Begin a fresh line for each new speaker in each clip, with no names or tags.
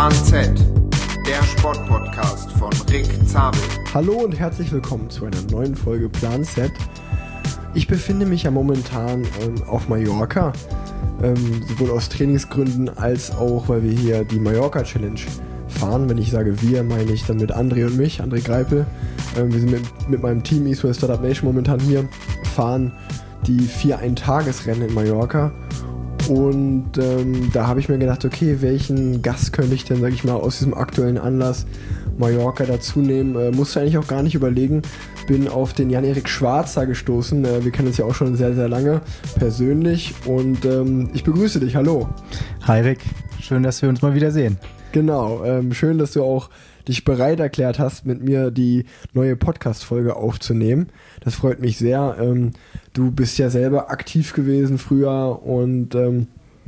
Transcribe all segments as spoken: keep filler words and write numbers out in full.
Plan Z, der Sportpodcast von Rick Zabel.
Hallo und herzlich willkommen zu einer neuen Folge Plan Z. Ich befinde mich ja momentan ähm, auf Mallorca, ähm, sowohl aus Trainingsgründen als auch, weil wir hier die Mallorca Challenge fahren. Wenn ich sage wir, meine ich dann mit André und mich, André Greipel. Ähm, wir sind mit, mit meinem Team Eastwell Startup Nation momentan hier, fahren die vier Ein-Tages-Rennen in Mallorca. Und ähm, da habe ich mir gedacht, okay, welchen Gast könnte ich denn, sage ich mal, aus diesem aktuellen Anlass Mallorca dazu nehmen? Äh, musste eigentlich auch gar nicht überlegen. Bin auf den Jan-Erik Schwarzer gestoßen. Äh, wir kennen uns ja auch schon sehr, sehr lange persönlich. Und ähm, ich begrüße dich. Hallo.
Hi Rick, schön, dass wir uns mal wieder sehen.
Genau, ähm, schön, dass du auch dich bereit erklärt hast, mit mir die neue Podcast-Folge aufzunehmen. Das freut mich sehr. Ähm, du bist ja selber aktiv gewesen früher und ähm,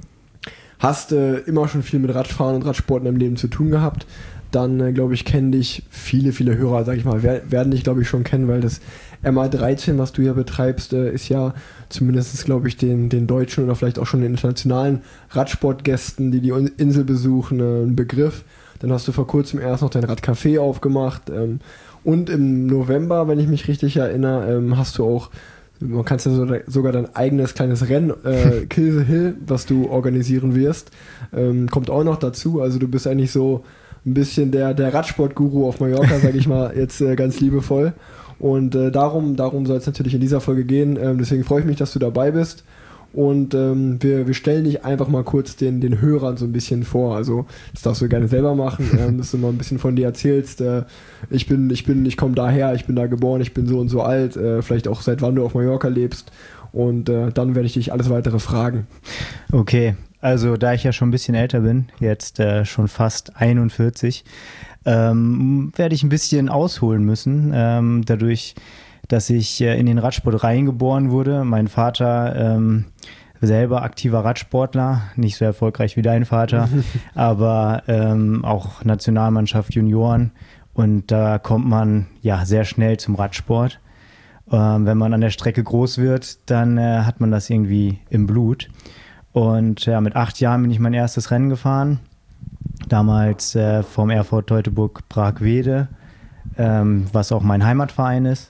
hast äh, immer schon viel mit Radfahren und Radsport in deinem Leben zu tun gehabt. Dann, äh, glaube ich, kennen dich viele, viele Hörer, sag ich mal, wer, werden dich, glaube ich, schon kennen, weil das M A dreizehn, was du ja betreibst, äh, ist ja zumindest, glaube ich, den, den deutschen oder vielleicht auch schon den internationalen Radsportgästen, die die Insel besuchen, äh, ein Begriff. Dann hast du vor kurzem erst noch dein Radcafé aufgemacht. Ähm, und im November, wenn ich mich richtig erinnere, ähm, hast du auch, man kann es ja so, sogar dein eigenes kleines Rennen, äh, Kill the Hill, was du organisieren wirst, ähm, kommt auch noch dazu. Also du bist eigentlich so ein bisschen der, der Radsport-Guru auf Mallorca, sage ich mal jetzt äh, ganz liebevoll. Und äh, darum, darum soll es natürlich in dieser Folge gehen. Ähm, deswegen freue ich mich, dass du dabei bist. Und ähm, wir, wir stellen dich einfach mal kurz den, den Hörern so ein bisschen vor. Also das darfst du gerne selber machen, ähm, dass du mal ein bisschen von dir erzählst. Äh, ich bin, ich bin, ich komme daher, ich bin da geboren, ich bin so und so alt. Äh, vielleicht auch seit wann du auf Mallorca lebst. Und äh, dann werde ich dich alles weitere fragen.
Okay, also da ich ja schon ein bisschen älter bin, jetzt äh, schon fast einundvierzig, ähm, werde ich ein bisschen ausholen müssen. Ähm, dadurch, dass ich äh, in den Radsport reingeboren wurde. Mein Vater ähm, selber aktiver Radsportler, nicht so erfolgreich wie dein Vater, aber ähm, auch Nationalmannschaft Junioren. Und da kommt man ja sehr schnell zum Radsport. Ähm, wenn man an der Strecke groß wird, dann äh, hat man das irgendwie im Blut. Und ja, mit acht Jahren bin ich mein erstes Rennen gefahren. Damals äh, vom R V Teutoburg Prag-Wede, ähm, was auch mein Heimatverein ist.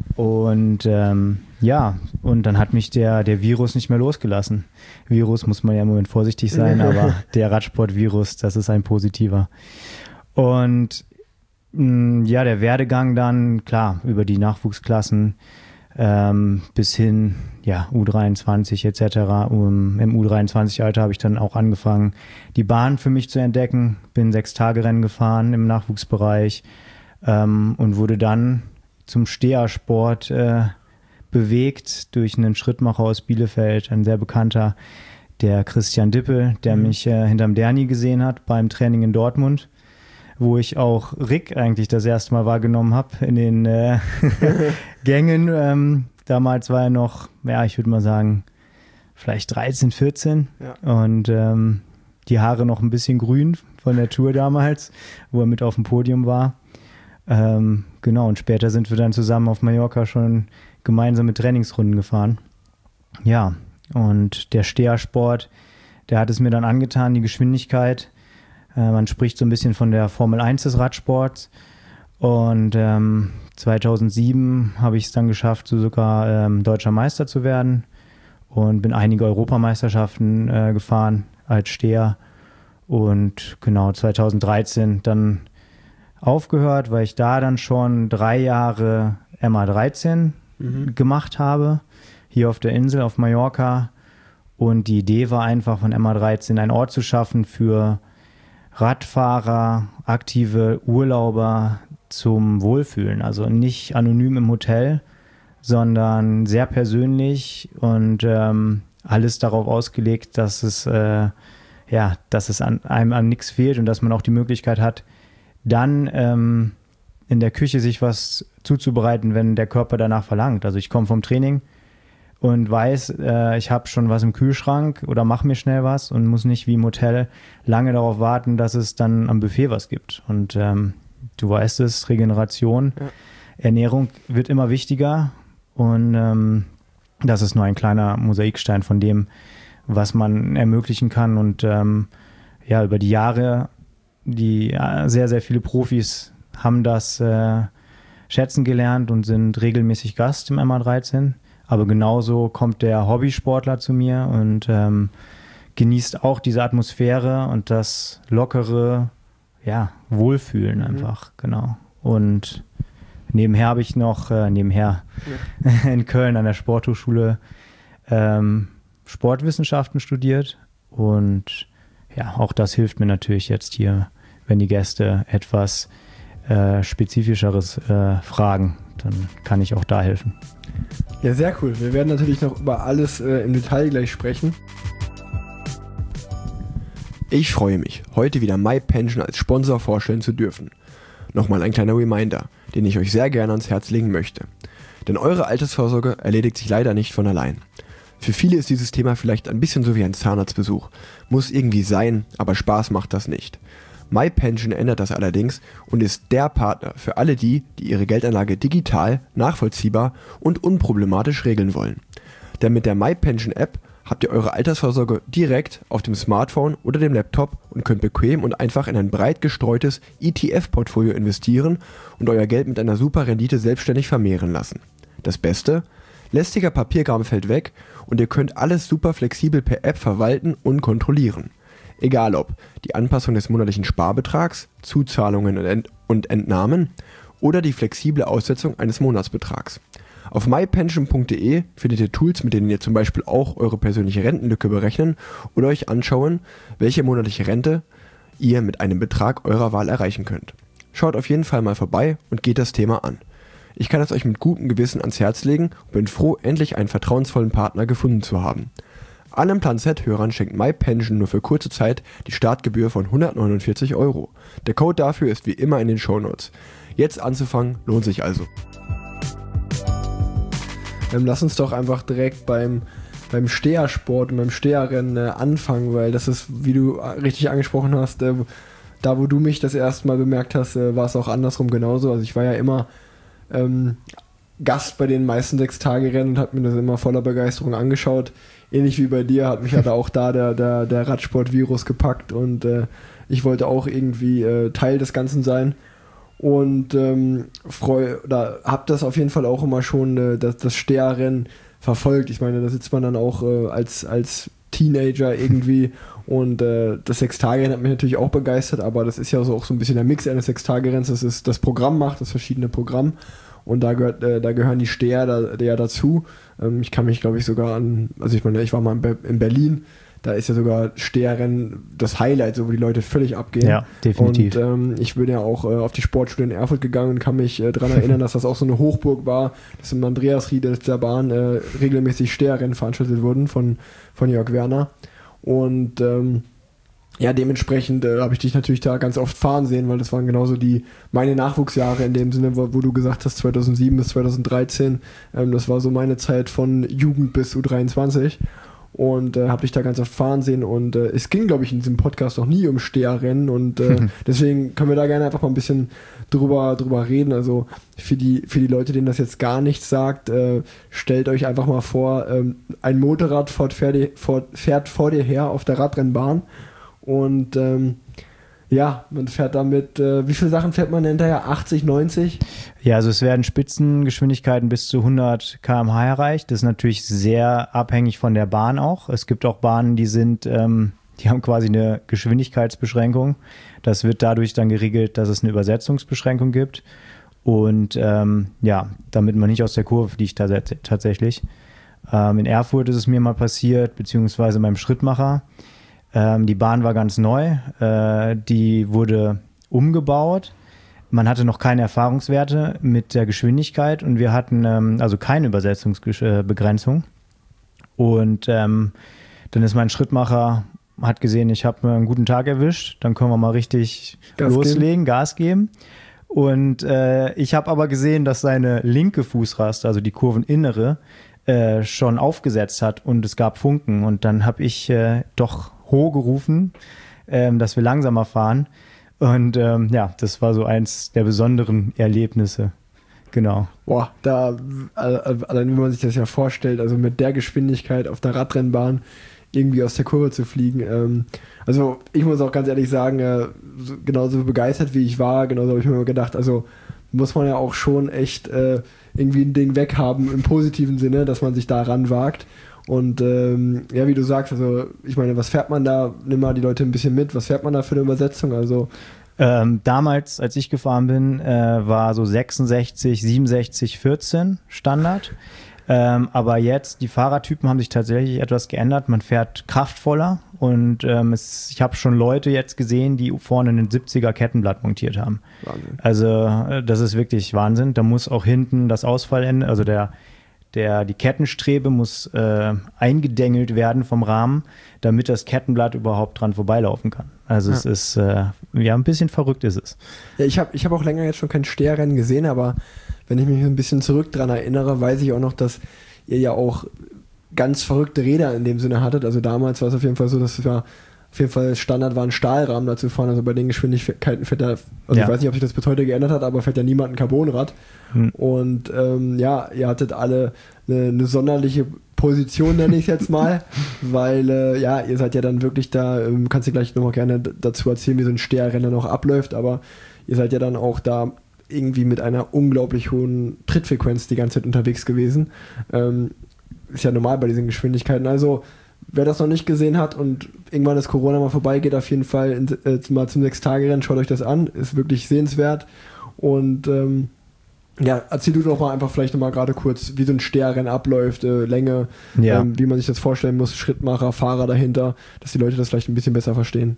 Und ähm, ja, und dann hat mich der, der Virus nicht mehr losgelassen. Virus muss man ja im Moment vorsichtig sein, aber der Radsport-Virus, das ist ein positiver. Und mh, ja, der Werdegang dann, klar, über die Nachwuchsklassen ähm, bis hin, ja, U dreiundzwanzig et cetera. Um, Im U dreiundzwanzig-Alter habe ich dann auch angefangen, die Bahn für mich zu entdecken. Bin sechs Tage Rennen gefahren im Nachwuchsbereich ähm, und wurde dann zum Stehersport äh, bewegt durch einen Schrittmacher aus Bielefeld, ein sehr bekannter, der Christian Dippel, der mhm. mich äh, hinterm Derni gesehen hat beim Training in Dortmund, wo ich auch Rick eigentlich das erste Mal wahrgenommen habe in den äh, Gängen. Ähm, damals war er noch, ja, ich würde mal sagen, vielleicht dreizehn, vierzehn ja. Und ähm, die Haare noch ein bisschen grün von der Tour damals, wo er mit auf dem Podium war. Ähm, genau, und später sind wir dann zusammen auf Mallorca schon gemeinsame Trainingsrunden gefahren. Ja, und der Stehersport, der hat es mir dann angetan, die Geschwindigkeit. Äh, man spricht so ein bisschen von der Formel eins des Radsports. Und ähm, zweitausendsieben habe ich es dann geschafft, so sogar ähm, deutscher Meister zu werden und bin einige Europameisterschaften äh, gefahren als Steher. Und genau, zweitausenddreizehn dann aufgehört, weil ich da dann schon drei Jahre M A dreizehn mhm. gemacht habe, hier auf der Insel, auf Mallorca. Und die Idee war einfach, von M A dreizehn einen Ort zu schaffen für Radfahrer, aktive Urlauber zum Wohlfühlen. Also nicht anonym im Hotel, sondern sehr persönlich und ähm, alles darauf ausgelegt, dass es, äh, ja, dass es an, einem an nichts fehlt und dass man auch die Möglichkeit hat, dann ähm, in der Küche sich was zuzubereiten, wenn der Körper danach verlangt. Also ich komme vom Training und weiß, äh, ich habe schon was im Kühlschrank oder mache mir schnell was und muss nicht wie im Hotel lange darauf warten, dass es dann am Buffet was gibt. Und ähm, du weißt es, Regeneration, ja. Ernährung wird immer wichtiger und ähm, das ist nur ein kleiner Mosaikstein von dem, was man ermöglichen kann. Und ähm, ja, über die Jahre die ja, sehr, sehr viele Profis haben das äh, schätzen gelernt und sind regelmäßig Gast im M A dreizehn. Aber genauso kommt der Hobbysportler zu mir und ähm, genießt auch diese Atmosphäre und das lockere, ja, Wohlfühlen einfach, mhm. genau. Und nebenher habe ich noch, äh, nebenher ja. in Köln an der Sporthochschule ähm, Sportwissenschaften studiert und ja, auch das hilft mir natürlich jetzt hier, wenn die Gäste etwas äh, Spezifischeres äh, fragen, dann kann ich auch da helfen.
Ja, sehr cool. Wir werden natürlich noch über alles äh, im Detail gleich sprechen. Ich freue mich, heute wieder MyPension als Sponsor vorstellen zu dürfen. Nochmal ein kleiner Reminder, den ich euch sehr gerne ans Herz legen möchte. Denn eure Altersvorsorge erledigt sich leider nicht von allein. Für viele ist dieses Thema vielleicht ein bisschen so wie ein Zahnarztbesuch. Muss irgendwie sein, aber Spaß macht das nicht. MyPension ändert das allerdings und ist der Partner für alle die, die ihre Geldanlage digital, nachvollziehbar und unproblematisch regeln wollen. Denn mit der MyPension-App habt ihr eure Altersvorsorge direkt auf dem Smartphone oder dem Laptop und könnt bequem und einfach in ein breit gestreutes E T F-Portfolio investieren und euer Geld mit einer super Rendite selbstständig vermehren lassen. Das Beste? Lästiger Papierkram fällt weg und ihr könnt alles super flexibel per App verwalten und kontrollieren. Egal ob die Anpassung des monatlichen Sparbetrags, Zuzahlungen und, Ent- und Entnahmen oder die flexible Aussetzung eines Monatsbetrags. Auf mypension punkt de findet ihr Tools, mit denen ihr zum Beispiel auch eure persönliche Rentenlücke berechnen oder euch anschauen, welche monatliche Rente ihr mit einem Betrag eurer Wahl erreichen könnt. Schaut auf jeden Fall mal vorbei und geht das Thema an. Ich kann es euch mit gutem Gewissen ans Herz legen und bin froh, endlich einen vertrauensvollen Partner gefunden zu haben. Allen Plan Z-Hörern schenkt MyPension nur für kurze Zeit die Startgebühr von hundertneunundvierzig Euro. Der Code dafür ist wie immer in den Shownotes. Jetzt anzufangen lohnt sich also. Ähm, lass uns doch einfach direkt beim, beim Stehersport und beim Steherrennen äh, anfangen, weil das ist, wie du richtig angesprochen hast, äh, da wo du mich das erste Mal bemerkt hast, äh, war es auch andersrum genauso. Also ich war ja immer ähm, Gast bei den meisten Sechs-Tage-Rennen und habe mir das immer voller Begeisterung angeschaut. Ähnlich wie bei dir hat mich ja da auch da der, der, der Radsport-Virus gepackt und äh, ich wollte auch irgendwie äh, Teil des Ganzen sein. Und ähm, freu, oder hab das auf jeden Fall auch immer schon äh, das, das Steherrennen verfolgt. Ich meine, da sitzt man dann auch äh, als, als Teenager irgendwie und äh, das Sechs-Tage-Rennen hat mich natürlich auch begeistert, aber das ist ja so auch so ein bisschen der Mix eines Sechs-Tage-Renns, das ist das Programm macht, das verschiedene Programm und da gehört, äh, da gehören die Steher da, ja dazu. Ähm, ich kann mich, glaube ich, sogar an, also ich meine, ich war mal in, Be- in Berlin. Da ist ja sogar Steherrennen das Highlight, so wo die Leute völlig abgehen.
Ja, definitiv.
Und ähm, ich bin ja auch äh, auf die Sportschule in Erfurt gegangen und kann mich äh, daran erinnern, dass das auch so eine Hochburg war, dass im Andreasried der Bahn äh, regelmäßig Steherrennen veranstaltet wurden von, von Jörg Werner. Und ähm, ja, dementsprechend äh, habe ich dich natürlich da ganz oft fahren sehen, weil das waren genauso die meine Nachwuchsjahre in dem Sinne, wo, wo du gesagt hast, zweitausendsieben bis zweitausenddreizehn. Ähm, das war so meine Zeit von Jugend bis U dreiundzwanzig. Und äh, habe dich da ganz oft fahren sehen und äh, es ging, glaube ich, in diesem Podcast noch nie um Steherrennen und äh, mhm. deswegen können wir da gerne einfach mal ein bisschen drüber, drüber reden. Also für die, für die Leute, denen das jetzt gar nichts sagt, äh, stellt euch einfach mal vor, ähm, ein Motorrad fährt, fährt, fährt vor dir her auf der Radrennbahn und ähm, ja, man fährt damit, äh, wie viele Sachen fährt man hinterher? achtzig, neunzig?
Ja, also es werden Spitzengeschwindigkeiten bis zu hundert Kilometer pro Stunde erreicht. Das ist natürlich sehr abhängig von der Bahn auch. Es gibt auch Bahnen, die sind, ähm, die haben quasi eine Geschwindigkeitsbeschränkung. Das wird dadurch dann geregelt, dass es eine Übersetzungsbeschränkung gibt. Und ähm, ja, damit man nicht aus der Kurve fliegt tats- tatsächlich. Ähm, in Erfurt ist es mir mal passiert, beziehungsweise beim Schrittmacher. Ähm, die Bahn war ganz neu, äh, die wurde umgebaut. Man hatte noch keine Erfahrungswerte mit der Geschwindigkeit und wir hatten ähm, also keine Übersetzungsbegrenzung. Und ähm, dann ist mein Schrittmacher, hat gesehen, ich habe einen guten Tag erwischt, dann können wir mal richtig
Gas
loslegen,
geben.
Gas geben. Und äh, ich habe aber gesehen, dass seine linke Fußraste, also die Kurveninnere, äh, schon aufgesetzt hat und es gab Funken. Und dann habe ich äh, doch hoch gerufen, ähm, dass wir langsamer fahren. Und ähm, ja, das war so eins der besonderen Erlebnisse. Genau.
Boah, da, allein wenn man sich das ja vorstellt, also mit der Geschwindigkeit auf der Radrennbahn irgendwie aus der Kurve zu fliegen. Ähm, also ich muss auch ganz ehrlich sagen, äh, so, genauso begeistert wie ich war, genauso habe ich mir immer gedacht, also muss man ja auch schon echt äh, irgendwie ein Ding weghaben im positiven Sinne, dass man sich da ranwagt. Und ähm, ja, wie du sagst, also ich meine, was fährt man da? Nimm mal die Leute ein bisschen mit. Was fährt man da für eine Übersetzung? Also
ähm, damals, als ich gefahren bin, äh, war so sechsundsechzig, siebenundsechzig, vierzehn Standard. Ähm, aber jetzt, die Fahrertypen haben sich tatsächlich etwas geändert. Man fährt kraftvoller und ähm, es, ich habe schon Leute jetzt gesehen, die vorne einen siebziger Kettenblatt montiert haben.
Wahnsinn.
Also das ist wirklich Wahnsinn. Da muss auch hinten das Ausfallende, also der, der, die Kettenstrebe muss äh, eingedengelt werden vom Rahmen, damit das Kettenblatt überhaupt dran vorbeilaufen kann. Also ja. es ist, äh, ja, ein bisschen verrückt ist es.
Ja, ich habe ich hab auch länger jetzt schon kein Steherrennen gesehen, aber wenn ich mich ein bisschen zurück dran erinnere, weiß ich auch noch, dass ihr ja auch ganz verrückte Räder in dem Sinne hattet. Also damals war es auf jeden Fall so, dass es ja auf jeden Fall Standard war, ein Stahlrahmen dazu fahren. Also bei den Geschwindigkeiten fährt da, also ja. ich weiß nicht, ob sich das bis heute geändert hat, aber fährt ja niemand ein Carbonrad. Hm. Und ähm, ja, ihr hattet alle eine, eine sonderliche Position, nenne ich es jetzt mal, weil äh, ja, ihr seid ja dann wirklich da, ähm, kannst du gleich nochmal gerne dazu erzählen, wie so ein Steherrennen noch abläuft, aber ihr seid ja dann auch da irgendwie mit einer unglaublich hohen Trittfrequenz die ganze Zeit unterwegs gewesen. Ähm, ist ja normal bei diesen Geschwindigkeiten. Also, wer das noch nicht gesehen hat und irgendwann das Corona mal vorbei geht, auf jeden Fall in, äh, mal zum Sechs-Tage-Rennen, schaut euch das an. Ist wirklich sehenswert. Und ähm, ja, erzähl du doch mal einfach vielleicht nochmal gerade kurz, wie so ein Steherrennen abläuft, äh, Länge, ja. ähm, wie man sich das vorstellen muss, Schrittmacher, Fahrer dahinter, dass die Leute das vielleicht ein bisschen besser verstehen.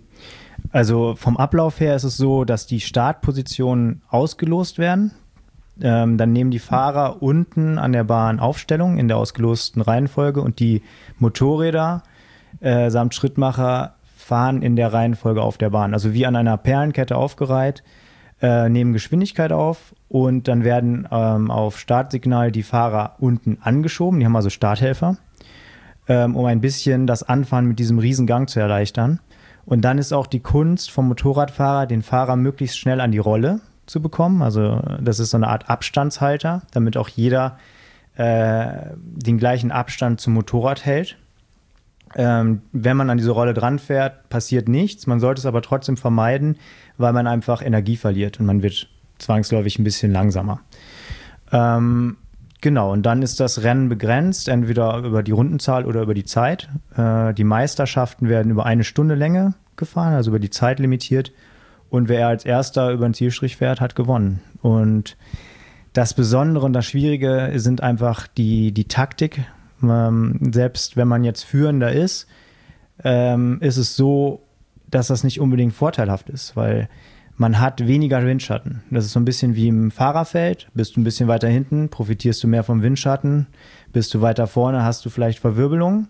Also vom Ablauf her ist es so, dass die Startpositionen ausgelost werden. Ähm, dann nehmen die Fahrer unten an der Bahn Aufstellung in der ausgelosten Reihenfolge und die Motorräder äh, samt Schrittmacher fahren in der Reihenfolge auf der Bahn. Also wie an einer Perlenkette aufgereiht, äh, nehmen Geschwindigkeit auf und dann werden ähm, auf Startsignal die Fahrer unten angeschoben. Die haben also Starthelfer, ähm, um ein bisschen das Anfahren mit diesem Riesengang zu erleichtern. Und dann ist auch die Kunst vom Motorradfahrer, den Fahrer möglichst schnell an die Rolle zu bekommen. Also das ist so eine Art Abstandshalter, damit auch jeder äh, den gleichen Abstand zum Motorrad hält. Ähm, wenn man an diese Rolle dran fährt, passiert nichts. Man sollte es aber trotzdem vermeiden, weil man einfach Energie verliert und man wird zwangsläufig ein bisschen langsamer. Ähm, Genau, und dann ist das Rennen begrenzt, entweder über die Rundenzahl oder über die Zeit. Äh, die Meisterschaften werden über eine Stunde Länge gefahren, also über die Zeit limitiert. Und wer als Erster über den Zielstrich fährt, hat gewonnen. Und das Besondere und das Schwierige sind einfach die, die Taktik. Ähm, selbst wenn man jetzt Führender ist, ähm, ist es so, dass das nicht unbedingt vorteilhaft ist, weil man hat weniger Windschatten. Das ist so ein bisschen wie im Fahrerfeld. Bist du ein bisschen weiter hinten, profitierst du mehr vom Windschatten. Bist du weiter vorne, hast du vielleicht Verwirbelung.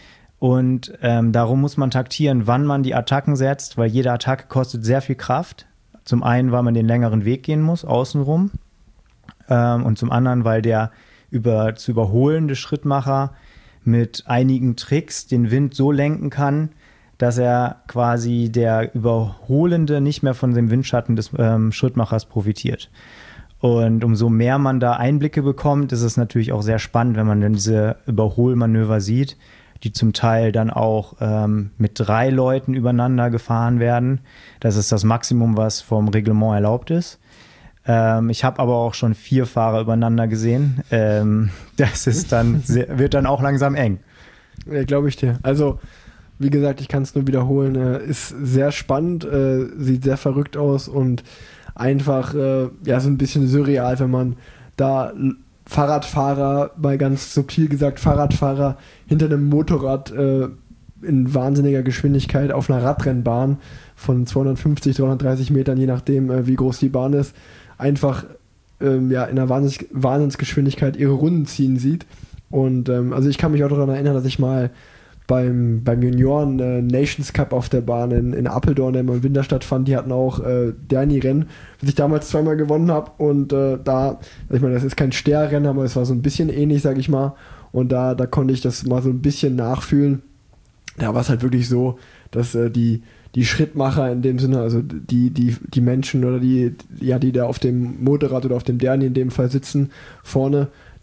Und ähm, darum muss man taktieren, wann man die Attacken setzt, weil jede Attacke kostet sehr viel Kraft. Zum einen, weil man den längeren Weg gehen muss, außenrum. Ähm, und zum anderen, weil der über, zu überholende Schrittmacher mit einigen Tricks den Wind so lenken kann, dass er quasi der Überholende nicht mehr von dem Windschatten des ähm, Schrittmachers profitiert. Und umso mehr man da Einblicke bekommt, ist es natürlich auch sehr spannend, wenn man dann diese Überholmanöver sieht, die zum Teil dann auch ähm, mit drei Leuten übereinander gefahren werden. Das ist das Maximum, was vom Reglement erlaubt ist. Ähm, ich habe aber auch schon vier Fahrer übereinander gesehen. Ähm, das ist dann sehr, wird dann auch langsam eng.
Ja, glaube ich dir. Also wie gesagt, ich kann es nur wiederholen, äh, ist sehr spannend, äh, sieht sehr verrückt aus und einfach äh, ja so ein bisschen surreal, wenn man da Fahrradfahrer, mal ganz subtil gesagt Fahrradfahrer hinter einem Motorrad äh, in wahnsinniger Geschwindigkeit auf einer Radrennbahn von zweihundertfünfzig, dreihundertdreißig Metern, je nachdem äh, wie groß die Bahn ist, einfach ähm, ja, in einer Wahnsinns- Wahnsinnsgeschwindigkeit ihre Runden ziehen sieht. Und ähm, also ich kann mich auch daran erinnern, dass ich mal beim, beim Junioren äh, Nations Cup auf der Bahn in, in Apeldoorn, der immer in Winter stattfand, die hatten auch äh, Derni-Rennen, was ich damals zweimal gewonnen habe und äh, da, ich meine, das ist kein Steherrennen, aber es war so ein bisschen ähnlich, sag ich mal, und da, da konnte ich das mal so ein bisschen nachfühlen. Da war es halt wirklich so, dass äh, die, die Schrittmacher in dem Sinne, also die, die, die Menschen oder die, ja, die da auf dem Motorrad oder auf dem Derni in dem Fall sitzen, vorne,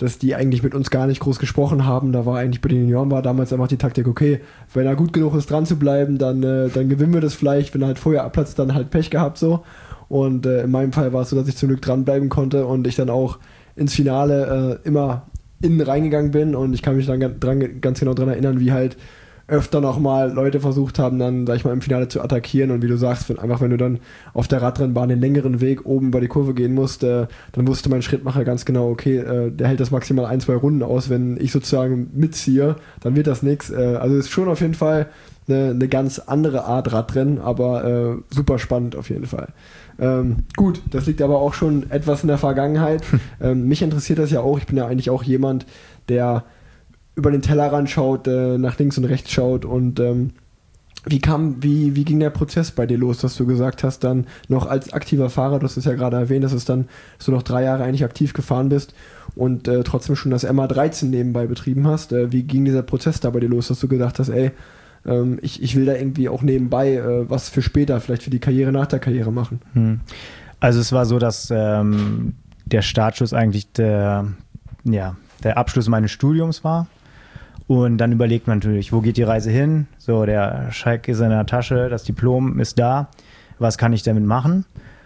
dass die eigentlich mit uns gar nicht groß gesprochen haben. Da war eigentlich bei den Junioren war damals einfach die Taktik, okay, wenn er gut genug ist, dran zu bleiben, dann, äh, dann gewinnen wir das vielleicht. Wenn er halt vorher abplatzt, dann halt Pech gehabt so. Und äh, in meinem Fall war es so, dass ich zum Glück dranbleiben konnte und ich dann auch ins Finale äh, immer innen reingegangen bin. Und ich kann mich dann dran, ganz genau daran erinnern, wie halt öfter nochmal Leute versucht haben, dann, sag ich mal, im Finale zu attackieren. Und wie du sagst, wenn, einfach wenn du dann auf der Radrennbahn den längeren Weg oben über die Kurve gehen musst, äh, dann wusste mein Schrittmacher ganz genau, okay, äh, der hält das maximal ein, zwei Runden aus. Wenn ich sozusagen mitziehe, dann wird das nichts. Äh, also ist schon auf jeden Fall eine, eine ganz andere Art Radrennen, aber äh, super spannend auf jeden Fall. Ähm, gut, das liegt aber auch schon etwas in der Vergangenheit. ähm, mich interessiert das ja auch. Ich bin ja eigentlich auch jemand, der über den Tellerrand schaut, äh, nach links und rechts schaut. Und ähm, wie kam, wie, wie ging der Prozess bei dir los, dass du gesagt hast, dann noch als aktiver Fahrer, du hast es ja gerade erwähnt, dass es dann, dass du noch drei Jahre eigentlich aktiv gefahren bist und äh, trotzdem schon das M A dreizehn nebenbei betrieben hast. Äh, wie ging dieser Prozess da bei dir los, dass du gedacht hast, ey, ähm, ich, ich will da irgendwie auch nebenbei äh, was für später, vielleicht für die Karriere nach der Karriere machen?
Hm. Also es war so, dass ähm, der Startschuss eigentlich der, ja, der Abschluss meines Studiums war. Und dann überlegt man natürlich, wo geht die Reise hin? So, der Scheik ist in der Tasche, das Diplom ist da. Was kann ich damit machen?